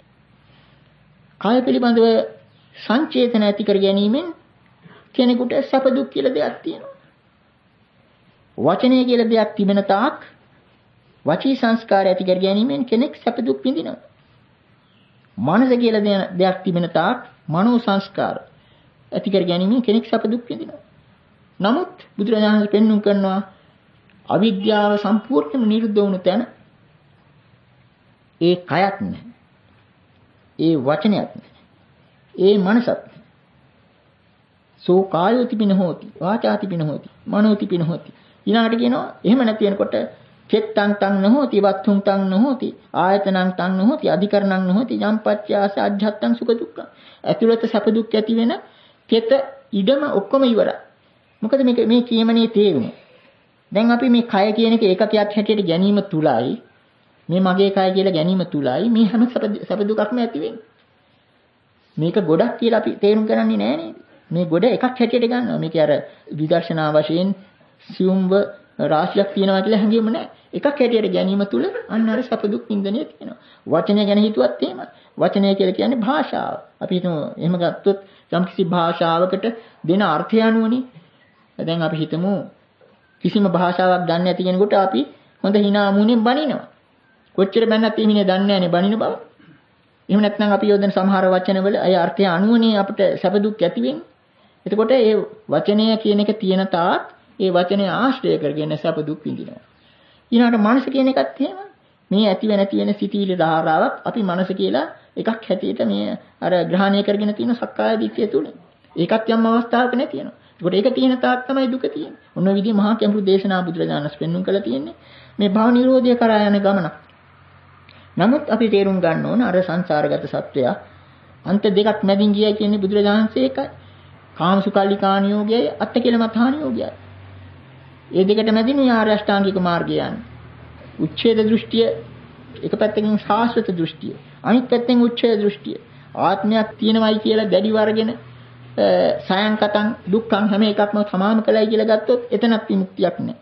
කය පිළිබඳව සංචේතන ඇති කර ගැනීමෙන් කෙනෙකුට සැප දුක් කියලා දෙයක් තියෙනවා. වචනය කියලා දෙයක් තිබෙන තාක් වචී සංස්කාර ඇති කර ගැනීමෙන් කෙනෙක් සැප දුක් විඳිනවා. මනස කියලා දෙයක් තිබෙන තාක් මනෝ සංස්කාර ඇති කර ගැනීමෙන් කෙනෙක් සැප දුක් විඳිනවා. නමුත් බුදුරජාණන් වහන්සේ පෙන්වුම් කරනවා අවිද්‍යාව සම්පූර්ණයෙන්ම නිරුද්ධ වුණු තැන ඒ කයත් නැහැ. ඒ වචනයත් නැහැ. ඒ මනසත් නැහැ. සෝ කායෝති පින හෝති වාචාති පින හෝති මනෝති පින හෝති. ඊළඟට කියනවා එහෙම නැති වෙනකොට චෙත්තං තං නොහෝති වත්තුං තං නොහෝති ආයතනං තං නොහෝති අධිකරණං නොහෝති යම්පච්චාස අජ්ජත්තං සුඛ දුක්ඛං. ඇතුළත සැප දුක් ඇති වෙන කෙත ඉඩම ඔක්කොම ඉවරයි. මොකද මේක මේ කියමනේ තේරුම. දැන් අපි මේ කය කියන එක ඒකකයක් හැටියට ගැනීම තුලයි මේ මගේ කය කියලා ගැනීම තුලයි මේ හැම සැප දුකක්ම ඇති වෙන්නේ. මේක ගොඩක් කියලා අපි තේරුම් ගන්නේ නැහැ නේද? මේ ගොඩ එකක් හැටියට ගන්නවා. මේක අර විදර්ශනා වශයෙන් සියුම්ව රාශියක් තියෙනවා කියලා හැඟීම නැහැ. එකක් හැටියට ගැනීම තුල අන්න අර සැප දුක් විඳිනේ තියෙනවා. වචනය ගැන හිතුවත් එහෙමයි. වචනය කියලා කියන්නේ භාෂාව. අපි හිතමු එහෙම ගත්තොත් යම්කිසි භාෂාවකට දෙන අර්ථය අනුවනේ. දැන් අපි හිතමු කිසිම භාෂාවක් දන්නේ නැති කෙනෙකුට අපි හොඳ hina මුණෙන් බනිනවා. කොච්චර බැන්නත් ඒ මිනිහ දන්නේ නැහැනේ බනින බව. එහෙම නැත්නම් අපි යොදන සමහර වචනවල අය අර්ථය අනුවනේ අපිට සැප දුක් ඇති වෙන්නේ. එතකොට ඒ වචනය කියන එක තියෙන තාක් ඒ වචනය ආශ්‍රය කරගෙන සැප දුක් විඳිනවා. ඊළඟට මනස කියන එකත් එහෙමයි. මේ ඇති වෙන නැති වෙන සිතිවිලි ධාරාවක් අපි මනස කියලා එකක් හැටියට මේ අර ග්‍රහණය කරගෙන තියෙන සක්කාය දිට්ඨිය තුල. ඒකත් යම් අවස්ථාවක නැති වෙනවා. ඒකට ඒක තියෙන තාක් තමයි දුක තියෙන්නේ. ඔන්න ඔය විදිහේ මහා කැඹුරු දේශනා බුදුරජාණන් වහන්සේ පෙන්වුම් කළා තියෙන්නේ මේ භව නිරෝධය කරා යන ගමනක්. නමුත් අපි තේරුම් ගන්න ඕන අර සංසාරගත සත්‍යය අන්ත දෙකක් මැදින් ගියයි කියන්නේ බුදුරජාණන් වහන්සේ ඒකයි. කාමසුකල්ලිකාණ යෝගයයි අත්තිකිලමතාණ යෝගයයි. මේ දෙකට මැදින් ආර්ය අෂ්ටාංගික මාර්ගය යන්නේ. උච්ඡේද දෘෂ්ටිය එක පැත්තකින් ශාස්ත්‍රත දෘෂ්ටිය. අනිත් පැත්තෙන් උච්ඡේද දෘෂ්ටිය. ආත්මයක් තියෙනවයි කියලා දැඩි වරගෙන සයන් කතං දුක්ඛං හැම එකක්ම සමාන කළයි කියලා ගත්තොත් එතනත් විමුක්තියක් නැහැ.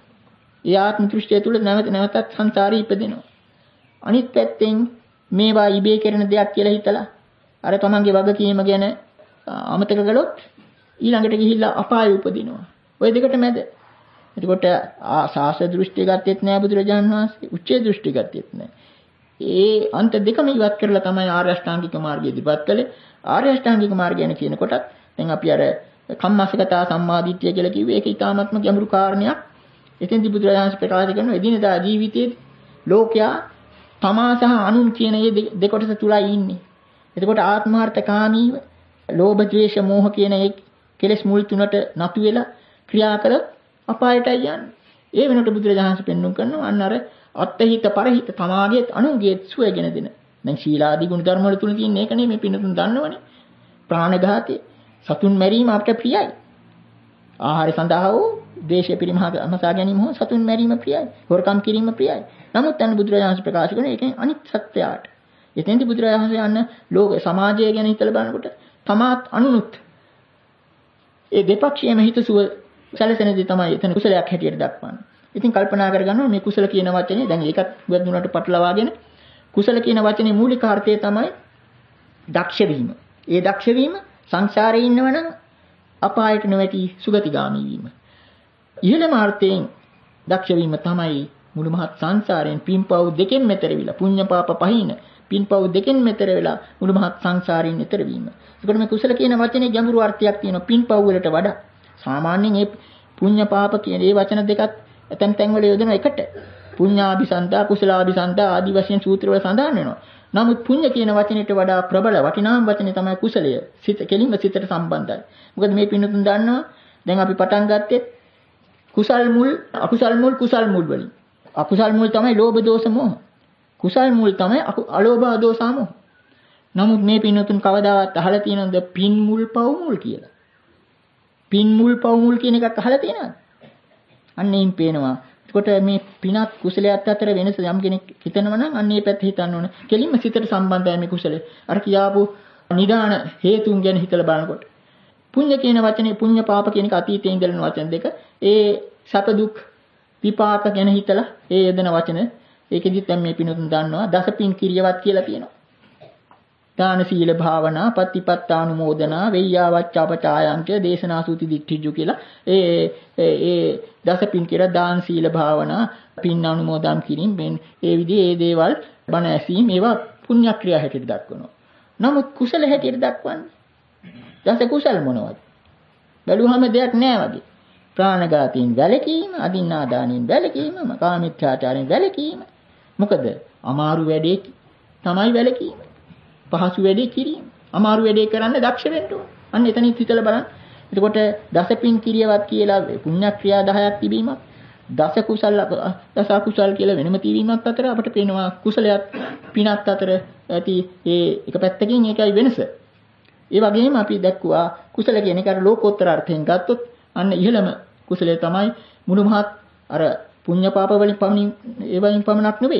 ඒ ආත්ම දෘෂ්ටිය තුල නැවත නැවතත් සංසාරේ ඉපදෙනවා. අනිත් පැත්තෙන් මේවා ඉබේ කරන දෙයක් කියලා හිතලා අර තමන්ගේ වගකීම ගැන අමතක කළොත් ඊළඟට ගිහිල්ලා අපායෙ උපදිනවා. ওই දෙකට මැද. එතකොට ආසාස දෘෂ්ටි ගත්තෙත් නෑ බුදුරජාණන් වහන්සේ. උච්චේ දෘෂ්ටි ගත්තෙත් නෑ. ඒ අන්ත දෙකම ඉවත් කරලා තමයි ආර්ය අෂ්ටාංගික මාර්ගය ඉදිරිපත් කළේ. ආර්ය අෂ්ටාංගික මාර්ගය ගැන කියනකොටත් දැන් අපි අර කම්මස්සගතා සම්මාදිට්ඨිය කියලා කිව්වේ ඒක ඊටාත්ම ගැඹුරු කාරණයක්. එතෙන්දී බුදුරජාණන් වහන්සේ ප්‍රකාශ කරන එදිනදා ජීවිතයේ ලෝකයා තමා සහ අනුන් කියන මේ දෙකොටස තුලයි ඉන්නේ. එතකොට ආත්මාර්ථකාමීව ලෝභ, ද්වේෂ, මෝහ කියන ඒ කෙලෙස් මුල් තුනට නතු වෙලා ක්‍රියා කළොත් අපායටයි යන්නේ. ඒ වෙනකොට බුදුරජාණන් වහන්සේ පෙන්වුම් කරනවා අන්න අර අත්හිත පරහිත තමාගේ අනුන්ගේ සුවයගෙන දෙන. දැන් ශීලාදී ගුණ ධර්ම වල තුන තියෙන එක නේ මේ පින්නතුන් දන්නවනේ. ප්‍රාණඝාතය, සතුන් මැරීම අපට ප්‍රියයි. ආහාර සඳහා වූ දේශය පිරිමහා ගැනීම හෝ සතුන් මැරීම ප්‍රියයි. හොරකම් කිරීම ප්‍රියයි. නමුත් අන්න බුදුරජාණන් වහන්සේ ප්‍රකාශ කරන එකෙන් අනිත් සත්‍යයට. එතෙන්දී බුදුරජාණන් වහන්සේ අන්න ලෝක සමාජය ගැන හිතලා බලනකොට තමාත් අනුනුත් ඒ දෙපක්ෂයේම හිතසුව සැලසෙනදී තමයි එතන කුසලයක් හැටියට දක්වන්නේ. ඉතින් කල්පනා කරගන්නවා මේ කුසල කියන වචනේ දැන් ඒකත් වැදුනට පටලවාගෙන කුසල කියන වචනේ මූලික අර්ථය තමයි දක්ෂ වීම. ඒ දක්ෂ වීම සංසාරේ ඉන්නවනම් අපායට නොවැටි සුගතිගාමී වීම. ඉහළම අර්ථයෙන් දක්ෂ වීම තමයි මුළු මහත් සංසාරයෙන් පින්පව් දෙකෙන් මෙතර වෙලා පුඤ්ඤ පාප පහින පින්පව් දෙකෙන් මෙතර වෙලා මුළු මහත් සංසාරයෙන් ඈතර වීම. ඒකට මේ කුසල කියන වචනේ ගැඹුරු අර්ථයක් තියෙනවා පින්පව් වලට වඩා. සාමාන්‍යයෙන් මේ පුඤ්ඤ පාප කියන මේ වචන දෙකත් ඇතැම් තැන්වල යොදන එකට. පුඤ්ඤාභිසන්තා කුසලාභිසන්තා ආදි වශයෙන් සූත්‍රවල සඳහන් වෙනවා. නමුත් පුඤ්ඤ කියන වචනයට වඩා ප්‍රබල වටිනාම වචනේ තමයි කුසලය. සිත කෙලින්ම සිතට සම්බන්ධයි. මොකද මේ පින්නතුන් දන්නවා දැන් අපි පටන් ගත්තේ කුසල් මුල් අකුසල් මුල් කුසල් මුල් වලින්. අකුසල් මුල් තමයි ලෝභ දෝෂ මොහ. කුසල් මුල් තමයි අලෝභ දෝෂ මොහ. නමුත් මේ පින්නතුන් කවදාවත් අහලා තියෙනවද පින් මුල් පව් මුල් කියලා? පින් මුල් පව් මුල් කියන එකක් අහලා තියෙනවද? අන්න ඒන් පේනවා. එතකොට මේ පිනත් කුසලයට අතර වෙනස යම් කෙනෙක් හිතනවා නම් අන්න ඒ පැත්ත හිතන්න ඕන. කෙලින්ම සිතට සම්බන්ධයි මේ කුසලය. අර කියාපු නිදාන හේතුන් ගැන හිතලා බලනකොට. පුඤ්ඤ කියන වචනේ පුඤ්ඤ පාප කියන එක අතීතයේ ඉඳලන වචන දෙක. ඒ සැප දුක් විපාක ගැන හිතලා ඒ යෙදෙන වචන ඒකෙදිත් දැන් මේ පිනුතුන් දන්නවා දසපින් කිරියවත් කියලා තියෙනවා. දාන සීල භාවනා පත්තිපත්තානුමෝදනා වෙය්‍යාවච්චාපචායන්ක දේශනාසූති දිට්ඨිජු කියලා ඒ ඒ දසපින් කියලා දාන සීල භාවනා පින් අනුමෝදන් කිරීම මෙන් ඒ විදිහේ ඒ දේවල් බණ ඇසීම ඒවා පුණ්‍ය ක්‍රියා හැටියට දක්වනවා. නමුත් කුසල හැටියට දක්වන්නේ දස කුසල් මොනවද? බැලුවම දෙයක් නෑ වගේ. ප්‍රාණඝාතයෙන් වැළකීම, අදින්නාදානෙන් වැළකීම, කාමීච්ඡාචාරයෙන් වැළකීම. මොකද අමාරු වැඩේ තමයි වැළකීම. පහසු වැඩේ කිරීම. අමාරු වැඩේ කරන්න දක්ෂ වෙන්න ඕන. අන්න එතනින් හිතලා බලන්න. එතකොට දසපින් කිරියවත් කියලා පුණ්‍ය ක්‍රියා දහයක් තිබීමක්, දස කුසල දස කුසල් කියලා වෙනම තිබීමක් අතර අපිට පේනවා කුසලයක් පිනත් අතර ඇති ඒ එක පැත්තකින් ඒකයි වෙනස. ඒ වගේම අපි දැක්කුවා කුසල කියන එක අර ලෝකෝත්තර අර්ථයෙන් ගත්තොත් අන්න ඉහළම කුසලය තමයි මුළු මහත් අර පුණ්‍ය පාප වලින් පමණින් ඒ වලින් පමණක් නෙවෙයි.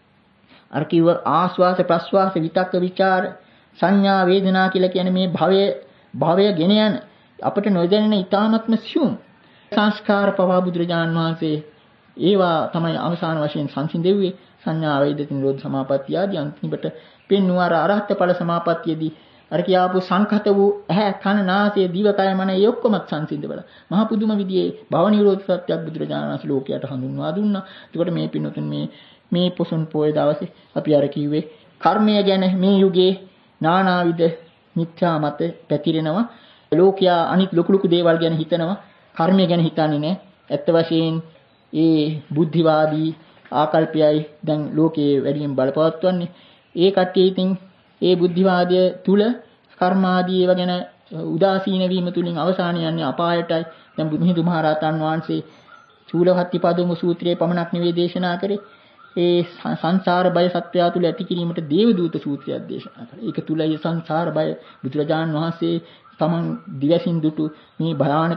අර කිව්ව ආස්වාස ප්‍රස්වාස විතක්ක ਵਿਚාර සංඥා වේදනා කියලා කියන මේ භවය භවය ගෙන යන අපට නොදැනෙන ඊ타ත්ම සියුම් සංස්කාර පවා බුදුරජාන් වහන්සේ ඒවා තමයි අවසාන වශයෙන් සංසිඳෙව්වේ. සංඥා වේදිත නිරෝධ සමාපත්තිය ආදී අන්තිමට පෙන්වුවාර අරහත් ඵල සමාපත්තියේදී අර කියාපු සංඛත වූ ඇහැ කන නාසය දිව කය මන ඒ ඔක්කොම සංසිඳවලා මහ පුදුම විදිහේ භව නිරෝධ සත්‍යයක් බුදුරජාණන් වහන්සේ ලෝකයට හඳුන්වා දුන්නා. එතකොට මේ පින්වතුන් මේ මේ පොසොන් පොය දවසේ අපි අර කිව්වේ කර්මය ගැන මේ යුගයේ නානාවිද මිත්‍යා මත පැතිරෙනවා. ලෝකයා අනිත් ලොකු ලොකු දේවල් ගැන හිතනවා. කර්මය ගැන හිතන්නේ නැහැ. ඇත්ත වශයෙන් ඒ බුද්ධිවාදී ආකල්පයයි දැන් ලෝකයේ වැඩියෙන් බලපවත්වන්නේ. ඒ කට්ටිය ඉතින් ඒ බුද්ධිවාදය තුල කර්මාදී ඒවා ගැන උදාසීන වීම තුලින් අවසාන යන්නේ අපායටයි. දැන් මිහිඳු මහරහතන් වහන්සේ චූලහත්තිපදම සූත්‍රයේ පමණක් නෙවෙයි දේශනා කරේ. ඒ සංසාර බය සත්‍යය තුල ඇති කිරීමට දේවදූත සූත්‍රයක් දේශනා කළා. ඒක තුල ඒ සංසාර බය බුදුරජාන් වහන්සේ තමන් දිවසින් දුටු මේ භයානක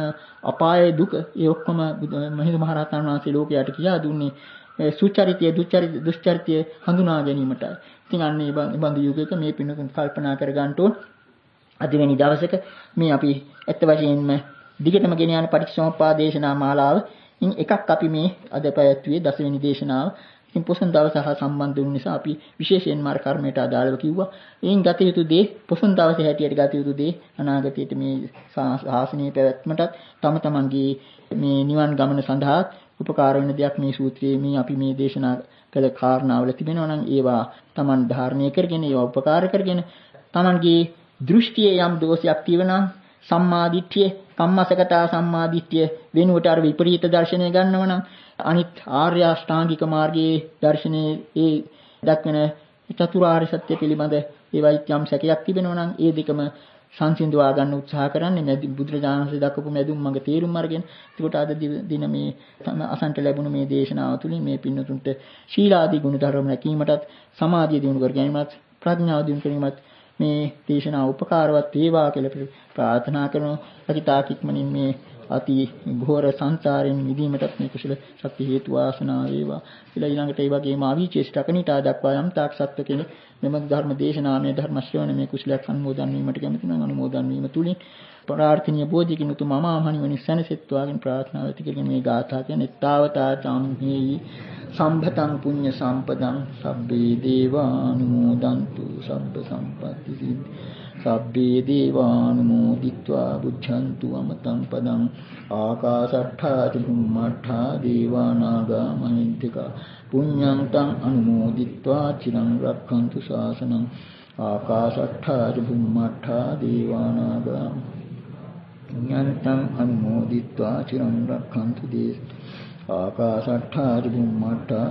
අපායේ දුක ඒ ඔක්කොම මිහිඳු මහරහතන් වහන්සේ ලෝකයට කියා දුන්නේ සුචරිතය දුචරිත දුෂ්චරිතය හඳුනා ගැනීමටයි. ඉතින් අන්න ඒ බඳු යුගයක මේ පින්නතුන් කල්පනා කර ගන්න ඕන. අද වෙනි දවසක මේ අපි ඇත්ත වශයෙන්ම දිගටම ගෙන යන පටිච්චසමුප්පාද දේශනා මාලාව ඉන් එකක් අපි මේ අද පැවැත්වුවේ දසවෙනි දේශනාව. ඉතින් පොසොන් දවස හා සම්බන්ධ වුන නිසා අපි විශේෂයෙන් මාර්ග කර්මයට අදාළව කිව්වා. එයින් ගත යුතු දේ පොසොන් දවසේ හැටියට ගත යුතු දේ අනාගතයේට මේ ශාසනීය පැවැත්මටත් තම තමන්ගේ මේ නිවන් ගමන සඳහා උපකාර වෙන දෙයක් මේ සූත්‍රයේ මේ අපි මේ දේශනා කළ කාරණාවල තිබෙනවා නම් ඒවා Taman ධාරණය කරගෙන ඒවා උපකාර කරගෙන Tamanගේ දෘෂ්ටියේ යම් දෝෂයක් තියෙනවා සම්මාදිට්ඨිය කම්මසගතා සම්මාදිට්ඨිය වෙනුවට අර විපරීත දර්ශනය ගන්නව නම් අනිත් ආර්ය අෂ්ටාංගික මාර්ගයේ දර්ශනයේ ඒ දක්වන චතුරාර්ය සත්‍ය පිළිබඳ ඒවයි යම් සැකයක් තිබෙනවා නම් ඒ දෙකම සංසිඳවා ගන්න උත්සාහ කරන්නේ බුදුරජාණන් වහන්සේ දක්වපු මැදුම් මඟ තේරුම් අරගෙන. ඒකට අද දින මේ අසන්ට ලැබුණු මේ දේශනාව තුළින් මේ පින්නතුන්ට ශීලාදී ගුණ ධර්ම රැකීමටත් සමාධිය දිනු කර ගැනීමත් ප්‍රඥාව දිනු කිරීමත් මේ දේශනාව උපකාරවත් වේවා කියලා ප්‍රාර්ථනා කරනවා. අකිතාක් ඉක්මනින් මේ අති ඝෝර සංසාරයෙන් මිදීමටත් මේ කුසල ශක්ති හේතු වාසනා වේවා. කියලා ඊළඟට ඒ වගේම අවීචේෂ්ඨ අකනිටා දක්වා යම් තාක් සත්ව කෙනෙක් මෙම ධර්ම දේශනාමය ධර්ම ශ්‍රවණය මේ කුසලයක් අනුමෝදන් වීමට කැමති නම් අනුමෝදන් වීම තුලින් ප්‍රාර්ථනීය බෝධිකින් උතුම් අමාමහණි වනි සැනසෙත්වාගෙන ප්‍රාර්ථනාව ඇති කරගෙන මේ ගාථා කියන්නේ තාවතා චම්හි සම්භතං පුඤ්ඤ සම්පදං සබ්බේ දේවානුමෝදන්තු සබ්බ සම්පatti සිද්ධි සබ්බේ දේවානුමෝදිत्वा බුද්ධන්තු අමතං පදං ආකාශට්ඨා චුම්මට්ඨා දේවානාගා මහින්තිකා පුඤ්ඤං තං අනුමෝදිत्वा චිරං රක්ඛන්තු ශාසනං ආකාශට්ඨා චුම්මට්ඨා දේවානාගා පුඤ්ඤං තං අනුමෝදිत्वा චිරං රක්ඛන්තු දේශ ආකාශට්ඨා චුම්මට්ඨා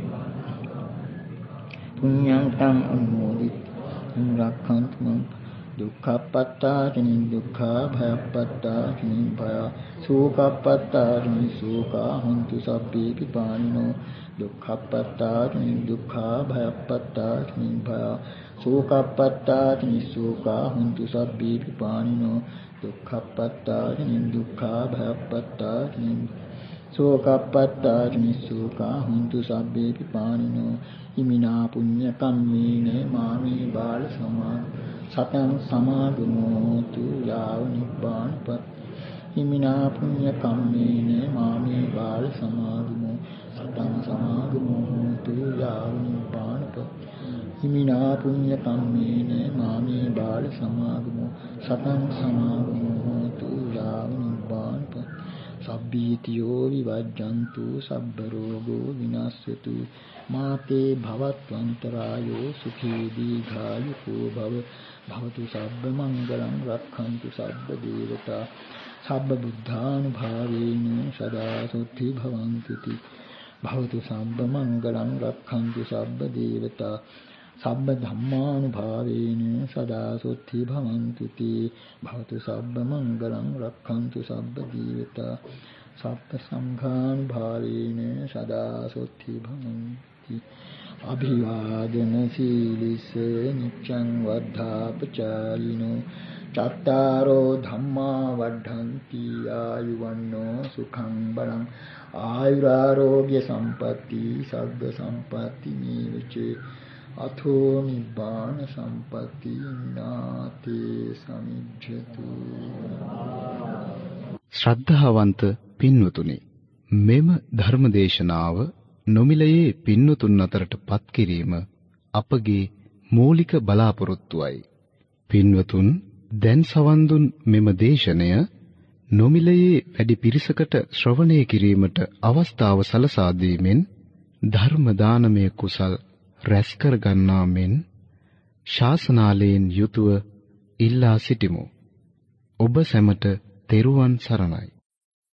පුඤ්ඤං තං අනුමෝදිत्वा රක්ඛන්තු මං දුක්ඛපත්තාරිනි දුක්ඛා භයපත්තාරිනි භය සෝකපත්තාරිනි සෝකා හොන්තු සබ්බේ පිපානිනෝ දුක්ඛපත්තාරිනි දුක්ඛා භයපත්තාරිනි භය සෝකපත්තාරිනි සෝකා හොන්තු සබ්බේ පිපානිනෝ දුක්ඛපත්තාරිනි දුක්ඛා භයපත්තාරිනි සෝකපත්තාරිනි සෝකා හොන්තු සබ්බේ පිපානිනෝ ඉමිනා පුඤ්ඤ කම්මේන මාමේ බාල සමා සතං සමාගමෝතු යාව නිබ්බානපත් හිමිනා පුඤ්ඤ කම්මේන මාමේ බාල සමාගමෝ සතං සමාගමෝතු යාව නිබ්බානපත් හිමිනා පුඤ්ඤ කම්මේන මාමේ බාල සමාගමෝ සතං සමාගමෝතු යාව නිබ්බානපත් සබ්බීතියෝ විවජ්ජන්තු සබ්බ රෝගෝ විනාශයතු මාතේ භවත්වන්තරායෝ සුඛී දීඝායුකෝ භව භවතු සබ්බ මංගලං රක්ඛන්තු සබ්බ දේවතා සබ්බ බුද්ධානුභාවේන සදා සුද්ධි භවන්තු ති භවතු සබ්බ මංගලං රක්ඛන්තු සබ්බ දේවතා සබ්බ ධම්මානුභාවේන සදා සුද්ධි භවන්තු ති භවතු සබ්බ මංගලං රක්ඛන්තු සබ්බ දේවතා සබ්බ සංඝානුභාවේන සදා සුද්ධි භවන්ති අභිවාදන සීලිස නිච්ඡං වද්ධාපචායිනෝ චත්තාරෝ ධම්මා වඩ්ඩಂತಿ ආයුවන්නෝ සුඛං බලං ආයුරාෝග්‍ය සම්පatti සග්ග සම්පatti නීවචේ අතෝ නිබ්බාන සම්පatti නාත තේ සමිජ්ජතු. ශ්‍රද්ධාවන්ත පින්වතුනි, මෙම ධර්මදේශනාව නොමිලයේ පින්වතුන් අතරට පත් කිරීම අපගේ මූලික බලාපොරොත්තුවයි. පින්වතුන් දැන් සවන් දුන් මෙම දේශනය නොමිලයේ වැඩි පිරිසකට ශ්‍රවණය කිරීමට අවස්ථාව සලසා දීමෙන් ධර්ම දානමය කුසල් රැස් කර ගන්නා මෙන් ශාසනාලයෙන් යුතුව ඉල්ලා සිටිමු. ඔබ සැමට තෙරුවන් සරණයි.